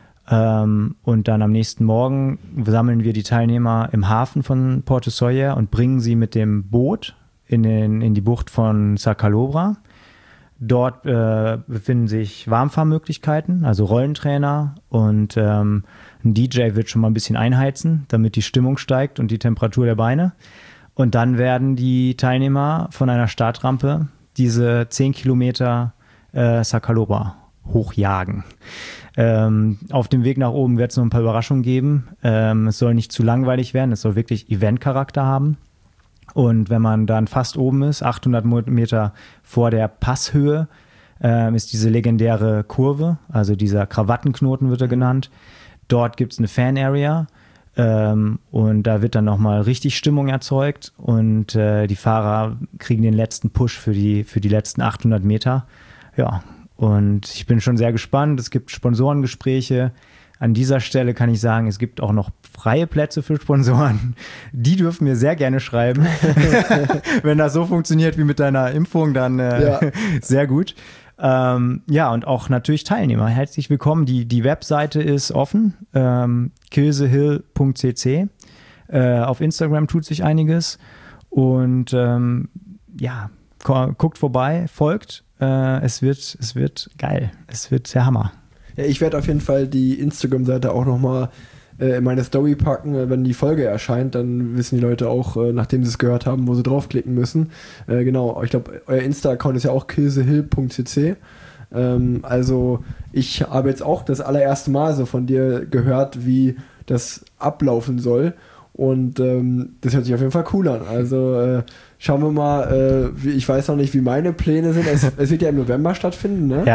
ähm, und dann am nächsten Morgen sammeln wir die Teilnehmer im Hafen von Porto Soler und bringen sie mit dem Boot in, den, in die Bucht von Sacalobra. Dort äh, befinden sich Warmfahrmöglichkeiten, also Rollentrainer und ähm, ein D J wird schon mal ein bisschen einheizen, damit die Stimmung steigt und die Temperatur der Beine. Und dann werden die Teilnehmer von einer Startrampe diese zehn Kilometer äh, Sacalobra hochjagen. Ähm, auf dem Weg nach oben wird es noch ein paar Überraschungen geben. Ähm, es soll nicht zu langweilig werden, es soll wirklich Event-Charakter haben. Und wenn man dann fast oben ist, achthundert Meter vor der Passhöhe, äh, ist diese legendäre Kurve, also dieser Krawattenknoten wird er genannt. Dort gibt es eine Fan-Area. Ähm, und da wird dann nochmal richtig Stimmung erzeugt und äh, die Fahrer kriegen den letzten Push für die, für die letzten achthundert Meter. Ja, und ich bin schon sehr gespannt. Es gibt Sponsorengespräche. An dieser Stelle kann ich sagen, es gibt auch noch freie Plätze für Sponsoren. Die dürfen mir sehr gerne schreiben. Wenn das so funktioniert wie mit deiner Impfung, dann äh, ja. Sehr gut. Ähm, ja, und auch natürlich Teilnehmer. Herzlich willkommen. Die, die Webseite ist offen, ähm, kill the hill punkt c c. Äh, auf Instagram tut sich einiges. Und ähm, ja, guckt vorbei, folgt. Äh, es wird, es wird geil. Es wird der Hammer.
Ja, ich werde auf jeden Fall die Instagram-Seite auch nochmal äh, in meine Story packen. Wenn die Folge erscheint, dann wissen die Leute auch, äh, nachdem sie es gehört haben, wo sie draufklicken müssen. Äh, genau, ich glaube, euer Insta-Account ist ja auch kill the hill punkt c c. Ähm, also ich habe jetzt auch das allererste Mal so von dir gehört, wie das ablaufen soll. Und ähm, das hört sich auf jeden Fall cool an. Also äh, schauen wir mal, äh, wie, ich weiß noch nicht, wie meine Pläne sind. Es, es wird ja im November stattfinden, ne?
Ja.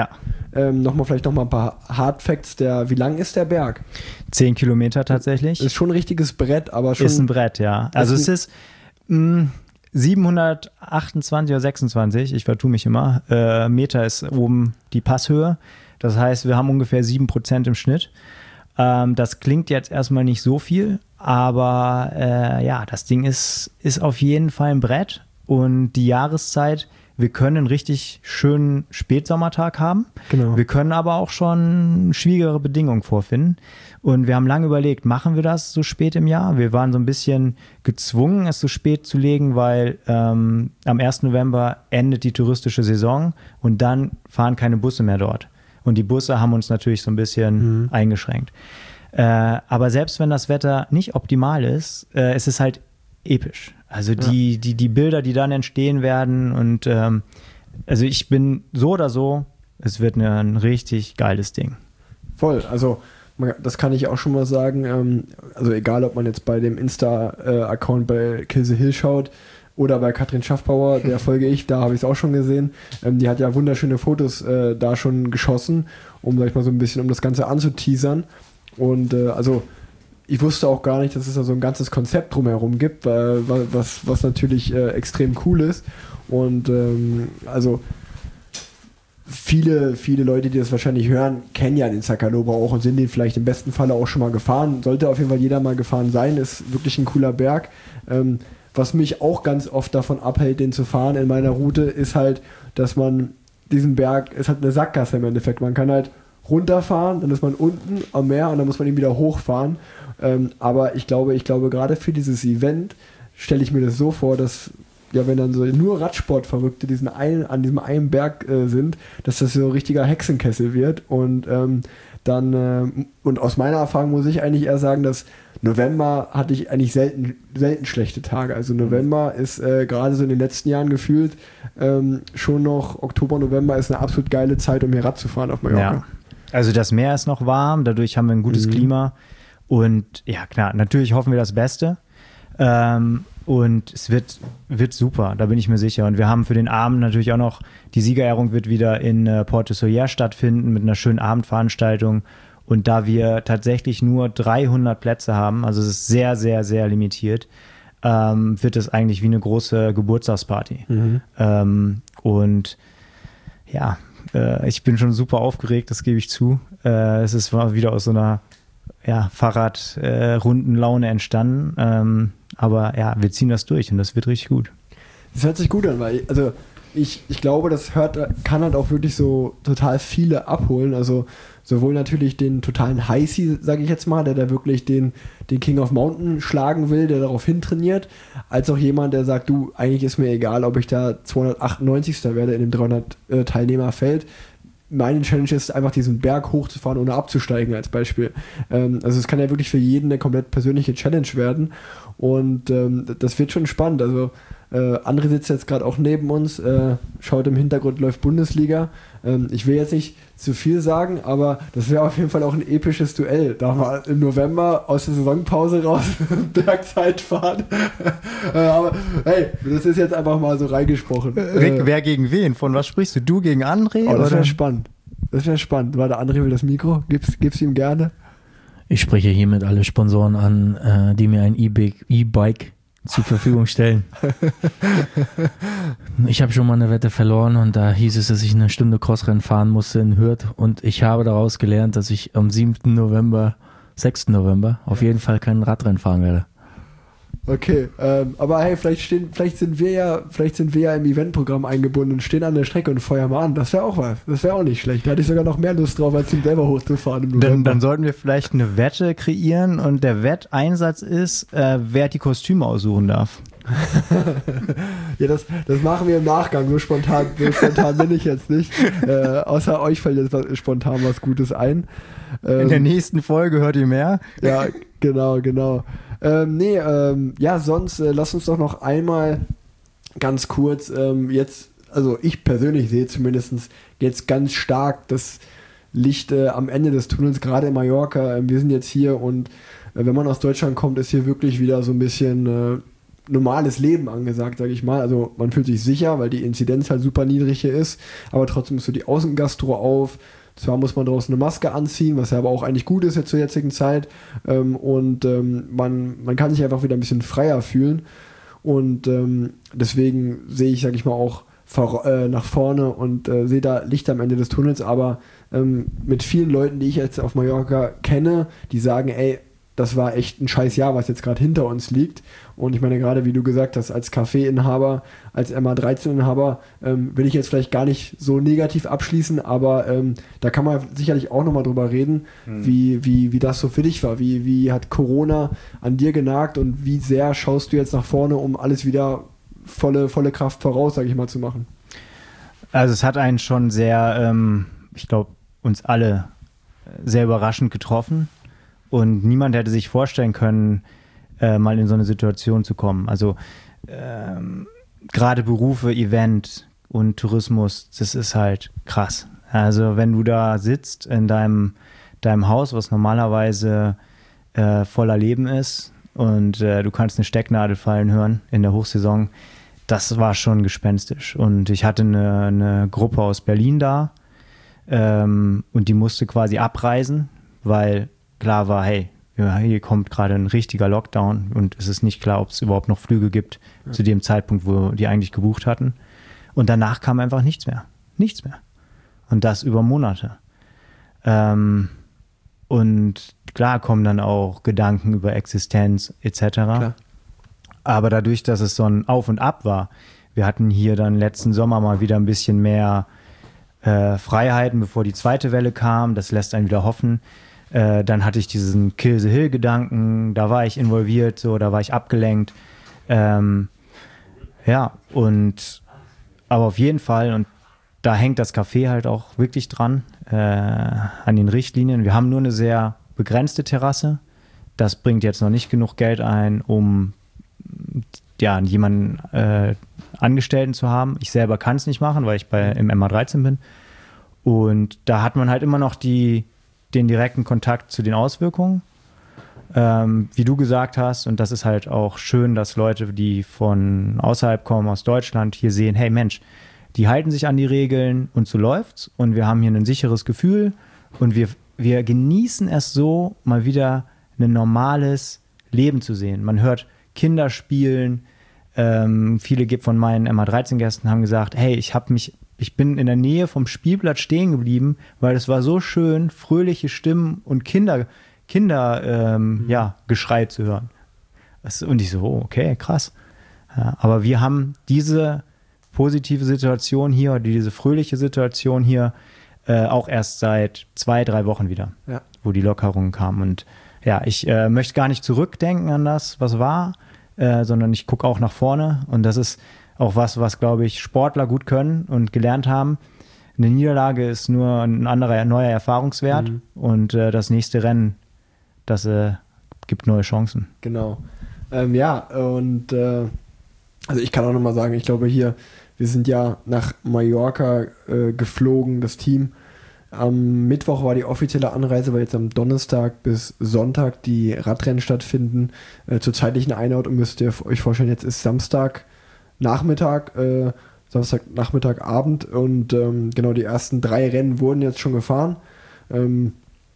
ähm, nochmal vielleicht nochmal ein paar Hard Facts. Der, wie lang ist der Berg?
Zehn Kilometer tatsächlich.
Ist schon ein richtiges Brett, aber schon...
Ist ein Brett, ja. Also es ist mh, siebenhundertachtundzwanzig oder sechsundzwanzig, ich vertue mich immer, äh, Meter ist oben die Passhöhe. Das heißt, wir haben ungefähr sieben Prozent im Schnitt. Ähm, das klingt jetzt erstmal nicht so viel, aber äh, ja, das Ding ist, ist auf jeden Fall ein Brett. Und die Jahreszeit, wir können einen richtig schönen Spätsommertag haben.
Genau.
Wir können aber auch schon schwierigere Bedingungen vorfinden. Und wir haben lange überlegt, machen wir das so spät im Jahr? Wir waren so ein bisschen gezwungen, es so spät zu legen, weil ähm, am ersten November endet die touristische Saison und dann fahren keine Busse mehr dort. Und die Busse haben uns natürlich so ein bisschen mhm. eingeschränkt. Äh, aber selbst wenn das Wetter nicht optimal ist, äh, es ist halt episch. Also die, ja. die, die Bilder, die dann entstehen werden und ähm, also ich bin so oder so, es wird eine, ein richtig geiles Ding.
Voll, also das kann ich auch schon mal sagen, ähm, also egal, ob man jetzt bei dem Insta-Account bei Kill the Hill schaut oder bei Katrin Schaffbauer, der folge ich, da habe ich es auch schon gesehen, ähm, die hat ja wunderschöne Fotos äh, da schon geschossen, um, sag ich mal, so ein bisschen, um das Ganze anzuteasern und äh, also ich wusste auch gar nicht, dass es da so ein ganzes Konzept drumherum gibt, äh, was, was natürlich äh, extrem cool ist und ähm, also Viele, viele Leute, die das wahrscheinlich hören, kennen ja den Sacalobra auch und sind den vielleicht im besten Falle auch schon mal gefahren. Sollte auf jeden Fall jeder mal gefahren sein, ist wirklich ein cooler Berg. Ähm, was mich auch ganz oft davon abhält, den zu fahren in meiner Route, ist halt, dass man diesen Berg, es hat eine Sackgasse im Endeffekt. Man kann halt runterfahren, dann ist man unten am Meer und dann muss man ihn wieder hochfahren. Ähm, aber ich glaube, ich glaube, gerade für dieses Event stelle ich mir das so vor, dass ja, wenn dann so nur Radsportverrückte diesen einen, an diesem einen Berg äh, sind, dass das so ein richtiger Hexenkessel wird und ähm, dann, äh, und aus meiner Erfahrung muss ich eigentlich eher sagen, dass November hatte ich eigentlich selten, selten schlechte Tage. Also November ist äh, gerade so in den letzten Jahren gefühlt ähm, schon noch, Oktober, November ist eine absolut geile Zeit, um hier Rad zu fahren auf Mallorca.
Ja. Also das Meer ist noch warm, dadurch haben wir ein gutes mhm. Klima und ja klar, natürlich hoffen wir das Beste. Ähm, und es wird, wird super, da bin ich mir sicher. Und wir haben für den Abend natürlich auch noch, die Siegerehrung wird wieder in äh, Porto Soler stattfinden mit einer schönen Abendveranstaltung. Und da wir tatsächlich nur dreihundert Plätze haben, also es ist sehr, sehr, sehr limitiert, ähm, wird es eigentlich wie eine große Geburtstagsparty. Mhm. Ähm, und ja, äh, ich bin schon super aufgeregt, das gebe ich zu. Äh, es ist mal wieder aus so einer ja, Fahrradrundenlaune äh, entstanden. Ähm, aber ja, wir ziehen das durch und das wird richtig gut.
Das hört sich gut an, weil also ich, ich glaube, das hört, kann halt auch wirklich so total viele abholen. Also sowohl natürlich den totalen Heißi, sage ich jetzt mal, der da wirklich den, den King of Mountain schlagen will, der darauf hintrainiert, als auch jemand, der sagt, du, eigentlich ist mir egal, ob ich da zweihundertachtundneunzigster werde in dem dreihundert äh, Teilnehmerfeld. Meine Challenge ist einfach, diesen Berg hochzufahren, ohne abzusteigen, als Beispiel. Ähm, also es kann ja wirklich für jeden eine komplett persönliche Challenge werden. Und ähm, das wird schon spannend. Also äh, André sitzt jetzt gerade auch neben uns, äh, schaut im Hintergrund, läuft Bundesliga. Ähm, ich will jetzt nicht zu viel sagen, aber das wäre auf jeden Fall auch ein episches Duell. Da mal im November aus der Saisonpause raus Bergzeit fahren. äh, aber hey, das ist jetzt einfach mal so reingesprochen.
Rick, äh, wer gegen wen? Von was sprichst du? Du gegen André?
Oh, das wäre spannend. Das wäre spannend. Warte, André will das Mikro. Gib's, gib's ihm gerne.
Ich spreche hiermit alle Sponsoren an, äh, die mir ein E-Bike, E-Bike zur Verfügung stellen. Ich habe schon mal eine Wette verloren und da hieß es, dass ich eine Stunde Crossrennen fahren musste in Hürth und ich habe daraus gelernt, dass ich am siebten November, sechsten November auf jeden Fall kein Radrennen fahren werde.
Okay, ähm, aber hey, vielleicht stehen, vielleicht sind wir ja, vielleicht sind wir ja im Eventprogramm eingebunden und stehen an der Strecke und feuern mal an. Das wäre auch was. Das wäre auch nicht schlecht. Da hatte ich sogar noch mehr Lust drauf, als ihn selber hochzufahren im November.
Dann, dann sollten wir vielleicht eine Wette kreieren und der Wetteinsatz ist, äh, wer die Kostüme aussuchen darf.
Ja, das, das machen wir im Nachgang. So spontan, so spontan bin ich jetzt nicht. Äh, außer euch fällt jetzt was, spontan was Gutes ein. Ähm,
In der nächsten Folge hört ihr mehr.
Ja, genau, genau. Ähm, nee, ähm, ja, sonst äh, lass uns doch noch einmal ganz kurz ähm, jetzt, also ich persönlich sehe zumindest jetzt ganz stark das Licht äh, am Ende des Tunnels, gerade in Mallorca. Äh, wir sind jetzt hier und äh, wenn man aus Deutschland kommt, ist hier wirklich wieder so ein bisschen äh, normales Leben angesagt, sage ich mal. Also man fühlt sich sicher, weil die Inzidenz halt super niedrig hier ist, aber trotzdem ist so die Außengastro auf, Zwar muss man draußen eine Maske anziehen, was ja aber auch eigentlich gut ist jetzt zur jetzigen Zeit. Ähm, und ähm, man, man kann sich einfach wieder ein bisschen freier fühlen. Und ähm, deswegen sehe ich, sag ich mal, auch vor, äh, nach vorne und äh, sehe da Licht am Ende des Tunnels. Aber ähm, mit vielen Leuten, die ich jetzt auf Mallorca kenne, die sagen, ey, das war echt ein scheiß Jahr, was jetzt gerade hinter uns liegt. Und ich meine, gerade wie du gesagt hast, als Café-Inhaber, als M A dreizehn-Inhaber, ähm, will ich jetzt vielleicht gar nicht so negativ abschließen, aber ähm, da kann man sicherlich auch nochmal drüber reden, mhm. wie, wie, wie das so für dich war. Wie, wie hat Corona an dir genagt und wie sehr schaust du jetzt nach vorne, um alles wieder volle, volle Kraft voraus, sage ich mal, zu machen?
Also es hat einen schon sehr, ähm, ich glaube, uns alle sehr überraschend getroffen. Und niemand hätte sich vorstellen können, äh, mal in so eine Situation zu kommen. Also ähm, gerade Berufe, Event und Tourismus, das ist halt krass. Also wenn du da sitzt in deinem, deinem Haus, was normalerweise äh, voller Leben ist und äh, du kannst eine Stecknadel fallen hören in der Hochsaison, das war schon gespenstisch. Und ich hatte eine, eine Gruppe aus Berlin da ähm, und die musste quasi abreisen, weil klar war, hey, hier kommt gerade ein richtiger Lockdown und es ist nicht klar, ob es überhaupt noch Flüge gibt ja. zu dem Zeitpunkt, wo die eigentlich gebucht hatten. Und danach kam einfach nichts mehr. Nichts mehr. Und das über Monate. Ähm, und klar kommen dann auch Gedanken über Existenz et cetera. Klar. Aber dadurch, dass es so ein Auf und Ab war, wir hatten hier dann letzten Sommer mal wieder ein bisschen mehr äh, Freiheiten, bevor die zweite Welle kam. Das lässt einen wieder hoffen. Äh, dann hatte ich diesen Kill the Hill-Gedanken, da war ich involviert, so, da war ich abgelenkt. Ähm, ja, und aber auf jeden Fall, und da hängt das Café halt auch wirklich dran, äh, an den Richtlinien. Wir haben nur eine sehr begrenzte Terrasse. Das bringt jetzt noch nicht genug Geld ein, um ja, jemanden äh, Angestellten zu haben. Ich selber kann es nicht machen, weil ich bei, im M A dreizehn bin. Und da hat man halt immer noch die den direkten Kontakt zu den Auswirkungen, ähm, wie du gesagt hast. Und das ist halt auch schön, dass Leute, die von außerhalb kommen, aus Deutschland, hier sehen, hey Mensch, die halten sich an die Regeln und so läuft's. Und wir haben hier ein sicheres Gefühl und wir, wir genießen es so, mal wieder ein normales Leben zu sehen. Man hört Kinder spielen. Ähm, viele von meinen M A dreizehn Gästen haben gesagt, hey, ich habe mich Ich bin in der Nähe vom Spielplatz stehen geblieben, weil es war so schön, fröhliche Stimmen und Kinder, Kinder ähm, mhm. ja, Geschrei zu hören. Und ich so, oh, okay, krass. Ja, aber wir haben diese positive Situation hier, oder diese fröhliche Situation hier, äh, auch erst seit zwei, drei Wochen wieder, ja. wo die Lockerungen kamen. Und ja, ich äh, möchte gar nicht zurückdenken an das, was war, äh, sondern ich gucke auch nach vorne. Und das ist auch was, was, glaube ich, Sportler gut können und gelernt haben. Eine Niederlage ist nur ein anderer, neuer Erfahrungswert mhm. und äh, das nächste Rennen, das äh, gibt neue Chancen.
Genau. Ähm, ja, und äh, also ich kann auch nochmal sagen, ich glaube hier, wir sind ja nach Mallorca äh, geflogen, das Team. Am Mittwoch war die offizielle Anreise, weil jetzt am Donnerstag bis Sonntag die Radrennen stattfinden. Äh, zur zeitlichen Einordnung müsst ihr euch vorstellen, jetzt ist Samstag, Nachmittag, äh, Samstag, Nachmittag, Abend und ähm, genau die ersten drei Rennen wurden jetzt schon gefahren. Ähm,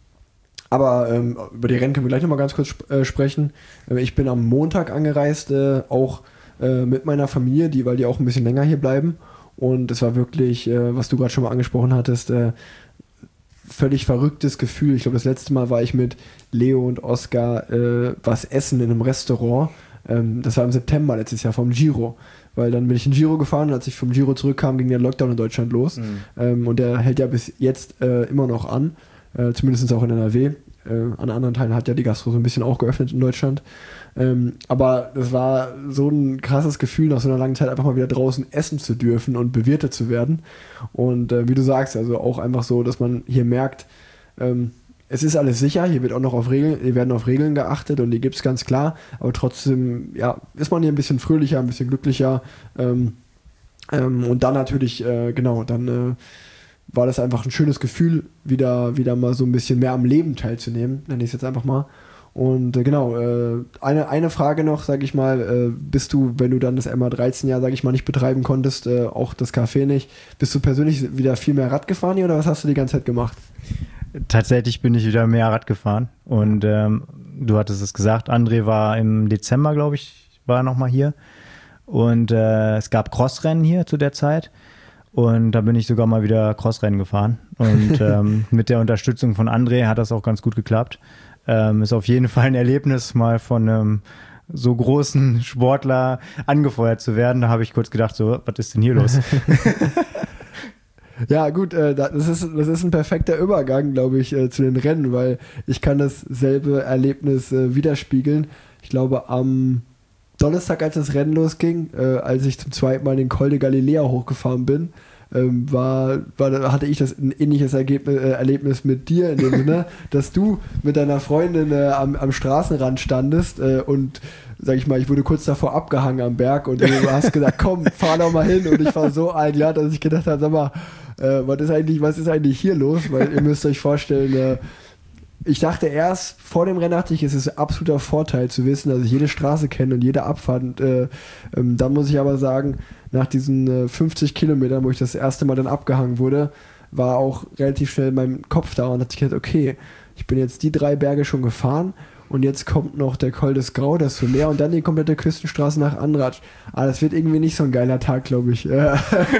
aber ähm, über die Rennen können wir gleich nochmal ganz kurz sp- äh, sprechen. Äh, ich bin am Montag angereist, äh, auch äh, mit meiner Familie, die, weil die auch ein bisschen länger hier bleiben. Und es war wirklich, äh, was du gerade schon mal angesprochen hattest, äh, völlig verrücktes Gefühl. Ich glaube, das letzte Mal war ich mit Leo und Oskar äh, was essen in einem Restaurant. Ähm, das war im September letztes Jahr vom Giro. Weil dann bin ich in Giro gefahren und als ich vom Giro zurückkam, ging der Lockdown in Deutschland los. Mhm. Ähm, und der hält ja bis jetzt äh, immer noch an, äh, zumindest auch in N R W. Äh, an anderen Teilen hat ja die Gastro so ein bisschen auch geöffnet in Deutschland. Ähm, aber das war so ein krasses Gefühl, nach so einer langen Zeit einfach mal wieder draußen essen zu dürfen und bewirtet zu werden. Und äh, wie du sagst, also auch einfach so, dass man hier merkt, ähm, es ist alles sicher, hier wird auch noch auf Regeln, hier werden auf Regeln geachtet und die gibt es ganz klar, aber trotzdem, ja, ist man hier ein bisschen fröhlicher, ein bisschen glücklicher ähm, ähm, und dann natürlich, äh, genau, dann äh, war das einfach ein schönes Gefühl, wieder, wieder mal so ein bisschen mehr am Leben teilzunehmen, nenne ich es jetzt einfach mal. Und äh, genau, äh, eine, eine Frage noch, sag ich mal, äh, bist du, wenn du dann das M A dreizehn Jahr, sag ich mal, nicht betreiben konntest, äh, auch das Café nicht, bist du persönlich wieder viel mehr Rad gefahren hier oder was hast du die ganze Zeit gemacht?
Tatsächlich bin ich wieder mehr Rad gefahren und ähm, du hattest es gesagt, André war im Dezember, glaube ich, war nochmal hier und äh, es gab Crossrennen hier zu der Zeit und da bin ich sogar mal wieder Crossrennen gefahren und ähm, mit der Unterstützung von André hat das auch ganz gut geklappt. Ähm, ist auf jeden Fall ein Erlebnis, mal von einem so großen Sportler angefeuert zu werden. Da habe ich kurz gedacht, so, was ist denn hier los?
Ja gut, äh, das ist, das ist ein perfekter Übergang, glaube ich, äh, zu den Rennen, weil ich kann dasselbe Erlebnis äh, widerspiegeln. Ich glaube, am Donnerstag, als das Rennen losging, äh, als ich zum zweiten Mal den Col de Galilea hochgefahren bin, Ähm, war, war, hatte ich das ein ähnliches Ergebnis, äh, Erlebnis mit dir in dem Sinne, dass du mit deiner Freundin äh, am, am Straßenrand standest äh, und sag ich mal, ich wurde kurz davor abgehangen am Berg und du hast gesagt, komm, fahr doch mal hin und ich war so ein Jahr, dass ich gedacht habe, sag mal, äh, was ist eigentlich, was ist eigentlich hier los? Weil ihr müsst euch vorstellen, äh, ich dachte erst, vor dem Rennen dachte ich, es ist ein absoluter Vorteil zu wissen, dass ich jede Straße kenne und jede Abfahrt. Und, äh, ähm, dann muss ich aber sagen, nach diesen äh, fünfzig Kilometern, wo ich das erste Mal dann abgehangen wurde, war auch relativ schnell mein Kopf da und hat sich gedacht, okay, ich bin jetzt die drei Berge schon gefahren und jetzt kommt noch der Col des Grau, das Soler und dann die komplette Küstenstraße nach Andratsch. Aber das wird irgendwie nicht so ein geiler Tag, glaube ich. äh,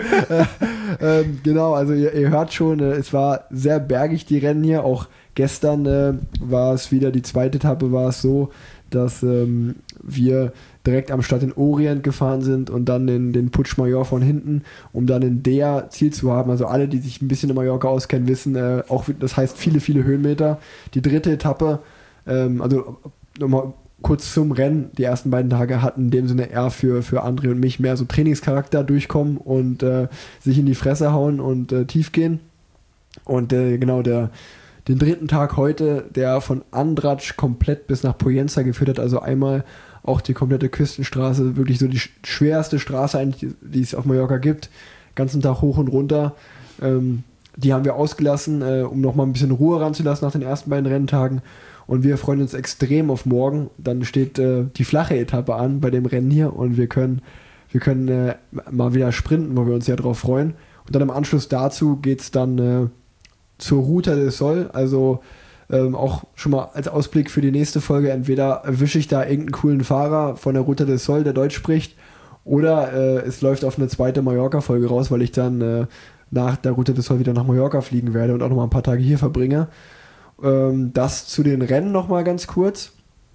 äh, genau, also ihr, ihr hört schon, äh, es war sehr bergig, die Rennen hier, auch gestern äh, war es wieder, die zweite Etappe war es so, dass ähm, wir direkt am Start in Orient gefahren sind und dann in den Puig Major von hinten, um dann in der Ziel zu haben. Also alle, die sich ein bisschen in Mallorca auskennen, wissen, äh, auch das heißt viele, viele Höhenmeter. Die dritte Etappe, ähm, also nochmal kurz zum Rennen, die ersten beiden Tage hatten in dem Sinne eher für, für André und mich mehr so Trainingscharakter durchkommen und äh, sich in die Fresse hauen und äh, tief gehen. Und äh, genau, der den dritten Tag heute, der von Andratsch komplett bis nach Poyenza geführt hat, also einmal auch die komplette Küstenstraße, wirklich so die schwerste Straße eigentlich, die es auf Mallorca gibt, ganzen Tag hoch und runter. Ähm, die haben wir ausgelassen, äh, um nochmal ein bisschen Ruhe ranzulassen nach den ersten beiden Renntagen und wir freuen uns extrem auf morgen. Dann steht äh, die flache Etappe an bei dem Rennen hier und wir können, wir können äh, mal wieder sprinten, wo wir uns ja drauf freuen. Und dann im Anschluss dazu geht es dann äh, zur Ruta del Sol, also ähm, auch schon mal als Ausblick für die nächste Folge, entweder erwische ich da irgendeinen coolen Fahrer von der Ruta del Sol, der Deutsch spricht, oder äh, es läuft auf eine zweite Mallorca-Folge raus, weil ich dann äh, nach der Ruta del Sol wieder nach Mallorca fliegen werde und auch noch mal ein paar Tage hier verbringe. Ähm, das zu den Rennen noch mal ganz kurz.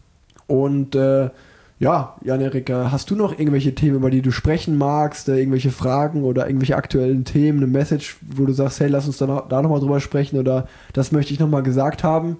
Und äh, ja, Jan-Erik, hast du noch irgendwelche Themen, über die du sprechen magst, äh, irgendwelche Fragen oder irgendwelche aktuellen Themen, eine Message, wo du sagst, hey, lass uns da noch, da noch mal drüber sprechen oder das möchte ich noch mal gesagt haben?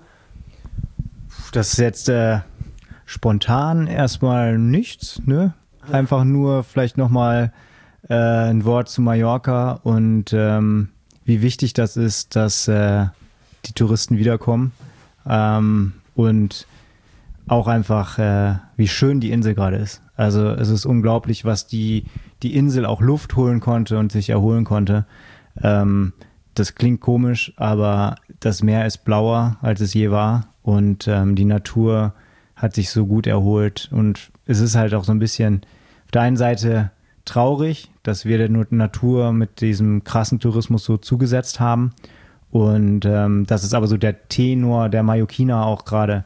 Das ist jetzt äh, spontan erstmal nichts, ne? Einfach nur vielleicht noch mal äh, ein Wort zu Mallorca und ähm, wie wichtig das ist, dass äh, die Touristen wiederkommen ähm, und auch einfach, äh, wie schön die Insel gerade ist. Also es ist unglaublich, was die, die Insel auch Luft holen konnte und sich erholen konnte. Ähm, das klingt komisch, aber das Meer ist blauer, als es je war und ähm, die Natur hat sich so gut erholt und es ist halt auch so ein bisschen auf der einen Seite traurig, dass wir der Natur mit diesem krassen Tourismus so zugesetzt haben und ähm, das ist aber so der Tenor der Mallorquiner auch gerade,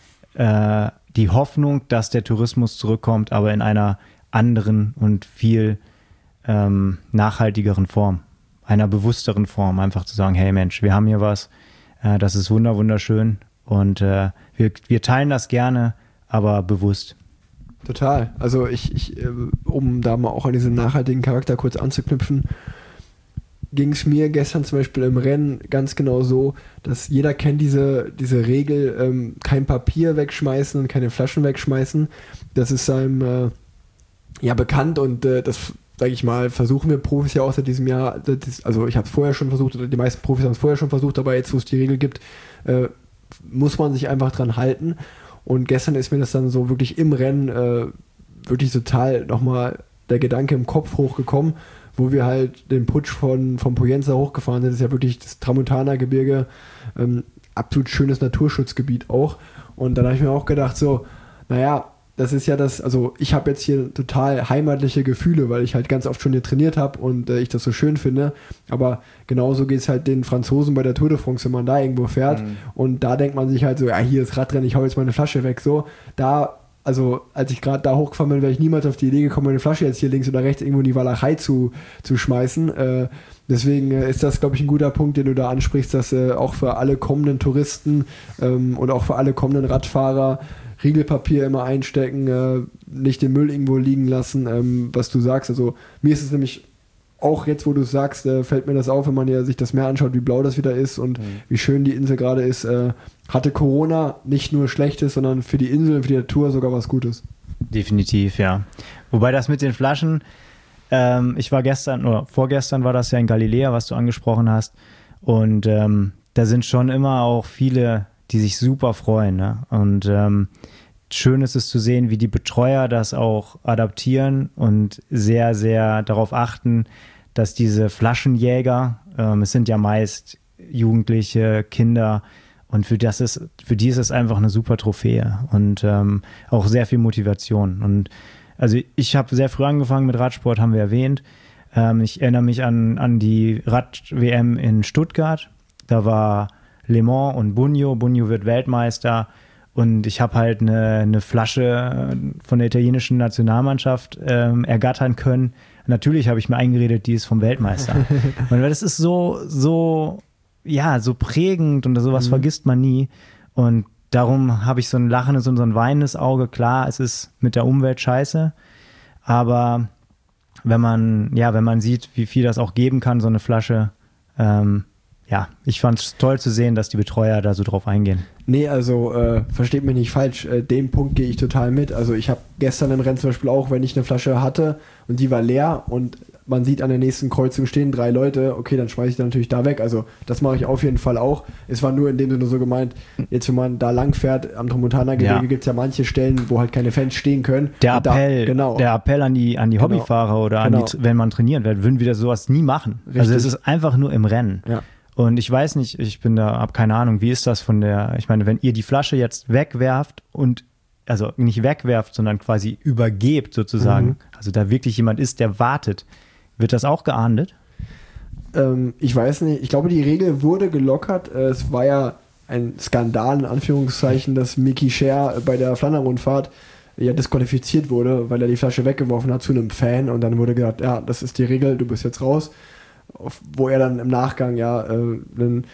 die Hoffnung, dass der Tourismus zurückkommt, aber in einer anderen und viel ähm, nachhaltigeren Form, einer bewussteren Form, einfach zu sagen, hey Mensch, wir haben hier was, äh, das ist wunder wunderschön und äh, wir, wir teilen das gerne, aber bewusst.
Total, also ich, ich um da mal auch an diesen nachhaltigen Charakter kurz anzuknüpfen, ging es mir gestern zum Beispiel im Rennen ganz genau so, dass jeder kennt diese, diese Regel, ähm, kein Papier wegschmeißen und keine Flaschen wegschmeißen. Das ist einem äh, ja bekannt und äh, das, sage ich mal, versuchen wir Profis ja auch seit diesem Jahr, das, also ich habe es vorher schon versucht, oder die meisten Profis haben es vorher schon versucht, aber jetzt, wo es die Regel gibt, äh, muss man sich einfach dran halten. Und gestern ist mir das dann so wirklich im Rennen äh, wirklich total nochmal der Gedanke im Kopf hochgekommen, wo wir halt den Puig von, von Poyenza hochgefahren sind. Das ist ja wirklich das Tramontana-Gebirge. Ähm, absolut schönes Naturschutzgebiet auch. Und dann habe ich mir auch gedacht, so, naja, das ist ja das, also ich habe jetzt hier total heimatliche Gefühle, weil ich halt ganz oft schon hier trainiert habe und äh, ich das so schön finde, aber genauso geht es halt den Franzosen bei der Tour de France, wenn man da irgendwo fährt mhm. und da denkt man sich halt so, ja, hier ist Radrennen, ich hau jetzt meine Flasche weg, so, da, also als ich gerade da hochgefahren bin, wäre ich niemals auf die Idee gekommen, meine Flasche jetzt hier links oder rechts irgendwo in die Walachei zu, zu schmeißen, äh, deswegen äh, ist das, glaube ich, ein guter Punkt, den du da ansprichst, dass äh, auch für alle kommenden Touristen ähm, und auch für alle kommenden Radfahrer Riegelpapier immer einstecken, äh, nicht den Müll irgendwo liegen lassen, ähm, was du sagst. Also mir ist es nämlich auch jetzt, wo du es sagst, äh, fällt mir das auf, wenn man ja sich das Meer anschaut, wie blau das wieder ist und mhm. wie schön die Insel gerade ist. Äh, hatte Corona nicht nur Schlechtes, sondern für die Insel und für die Natur sogar was Gutes.
Definitiv, ja. Wobei das mit den Flaschen, ähm, ich war gestern, oder vorgestern war das ja in Galiläa, was du angesprochen hast, und ähm, da sind schon immer auch viele, die sich super freuen, ne? Und ähm, schön ist es zu sehen, wie die Betreuer das auch adaptieren und sehr, sehr darauf achten, dass diese Flaschenjäger, ähm, es sind ja meist Jugendliche, Kinder, und für das ist, für die ist es einfach eine super Trophäe und ähm, auch sehr viel Motivation. Und also ich habe sehr früh angefangen mit Radsport, haben wir erwähnt. Ähm, ich erinnere mich an, an die Rad-W M in Stuttgart. Da war Le Mans und Bugno. Bugno wird Weltmeister. Und ich habe halt eine, eine Flasche von der italienischen Nationalmannschaft ähm, ergattern können. Natürlich habe ich mir eingeredet, die ist vom Weltmeister. Und das ist so, so, ja, so prägend und sowas mhm. vergisst man nie. Und darum habe ich so ein lachendes und so ein weinendes Auge. Klar, es ist mit der Umwelt scheiße, aber wenn man, ja, wenn man sieht, wie viel das auch geben kann, so eine Flasche, ähm, ja, ich fand es toll zu sehen, dass die Betreuer da so drauf eingehen.
Nee, also äh, versteht mich nicht falsch, äh, den Punkt gehe ich total mit. Also ich habe gestern im Rennen zum Beispiel auch, wenn ich eine Flasche hatte und die war leer und man sieht an der nächsten Kreuzung stehen drei Leute, okay, dann schmeiße ich dann natürlich da weg. Also das mache ich auf jeden Fall auch. Es war nur in dem Sinne so gemeint, jetzt wenn man da lang fährt, am Tramontana-Gebirge ja. gibt es ja manche Stellen, wo halt keine Fans stehen können.
Der Appell,
da, genau.
der Appell an die, an die
genau.
Hobbyfahrer oder an
genau.
die, wenn man trainieren wird, würden wir sowas nie machen. Richtig. Also es ist einfach nur im Rennen.
Ja.
Und ich weiß nicht, ich bin da, hab keine Ahnung, wie ist das von der, ich meine, wenn ihr die Flasche jetzt wegwerft und, also nicht wegwerft, sondern quasi übergebt sozusagen, mhm. also da wirklich jemand ist, der wartet, wird das auch geahndet?
Ähm, ich weiß nicht, ich glaube, die Regel wurde gelockert. Es war ja ein Skandal, in Anführungszeichen, dass Micky Scher bei der Flandern-Rundfahrt ja disqualifiziert wurde, weil er die Flasche weggeworfen hat zu einem Fan und dann wurde gesagt, ja, das ist die Regel, du bist jetzt raus. Auf, wo er dann im Nachgang ja äh, einen,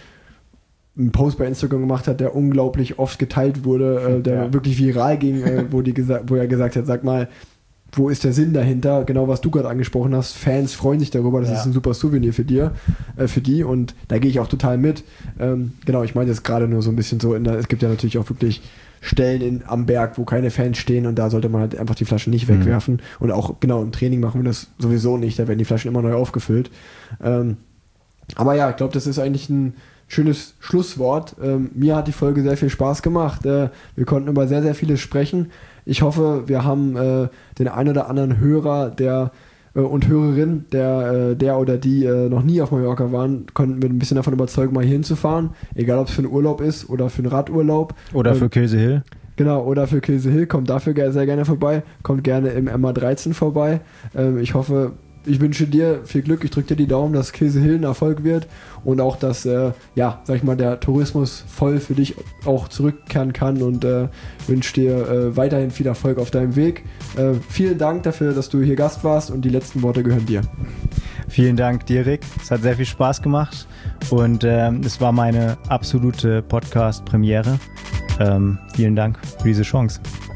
einen Post bei Instagram gemacht hat, der unglaublich oft geteilt wurde, äh, der ja. wirklich viral ging, äh, wo, die gesa- wo er gesagt hat, sag mal, wo ist der Sinn dahinter? Genau, was du gerade angesprochen hast. Fans freuen sich darüber, das ja. ist ein super Souvenir für dir, äh, für die und da gehe ich auch total mit. Ähm, genau, ich meine jetzt gerade nur so ein bisschen so, in der, es gibt ja natürlich auch wirklich Stellen in, am Berg, wo keine Fans stehen und da sollte man halt einfach die Flaschen nicht mhm. wegwerfen und auch genau im Training machen wir das sowieso nicht, da werden die Flaschen immer neu aufgefüllt. Ähm, aber ja, ich glaube, das ist eigentlich ein schönes Schlusswort. Ähm, mir hat die Folge sehr viel Spaß gemacht. Äh, wir konnten über sehr, sehr vieles sprechen. Ich hoffe, wir haben äh, den ein oder anderen Hörer, der äh, und Hörerin, der, äh, der oder die äh, noch nie auf Mallorca waren, konnten wir ein bisschen davon überzeugen, mal hier hinzufahren. Egal, ob es für einen Urlaub ist oder für einen Radurlaub.
Oder ähm, für Kilse Hill.
Genau, oder für Kilse Hill. Kommt dafür sehr gerne vorbei. Kommt gerne im M A dreizehn vorbei. Ähm, ich hoffe, ich wünsche dir viel Glück. Ich drücke dir die Daumen, dass Kilse Hill ein Erfolg wird und auch, dass, äh, ja, sag ich mal, der Tourismus voll für dich auch zurückkehren kann und äh, wünsche dir äh, weiterhin viel Erfolg auf deinem Weg. Äh, vielen Dank dafür, dass du hier Gast warst und die letzten Worte gehören dir.
Vielen Dank dir, Rick. Es hat sehr viel Spaß gemacht und ähm, es war meine absolute Podcast-Premiere. Ähm, vielen Dank für diese Chance.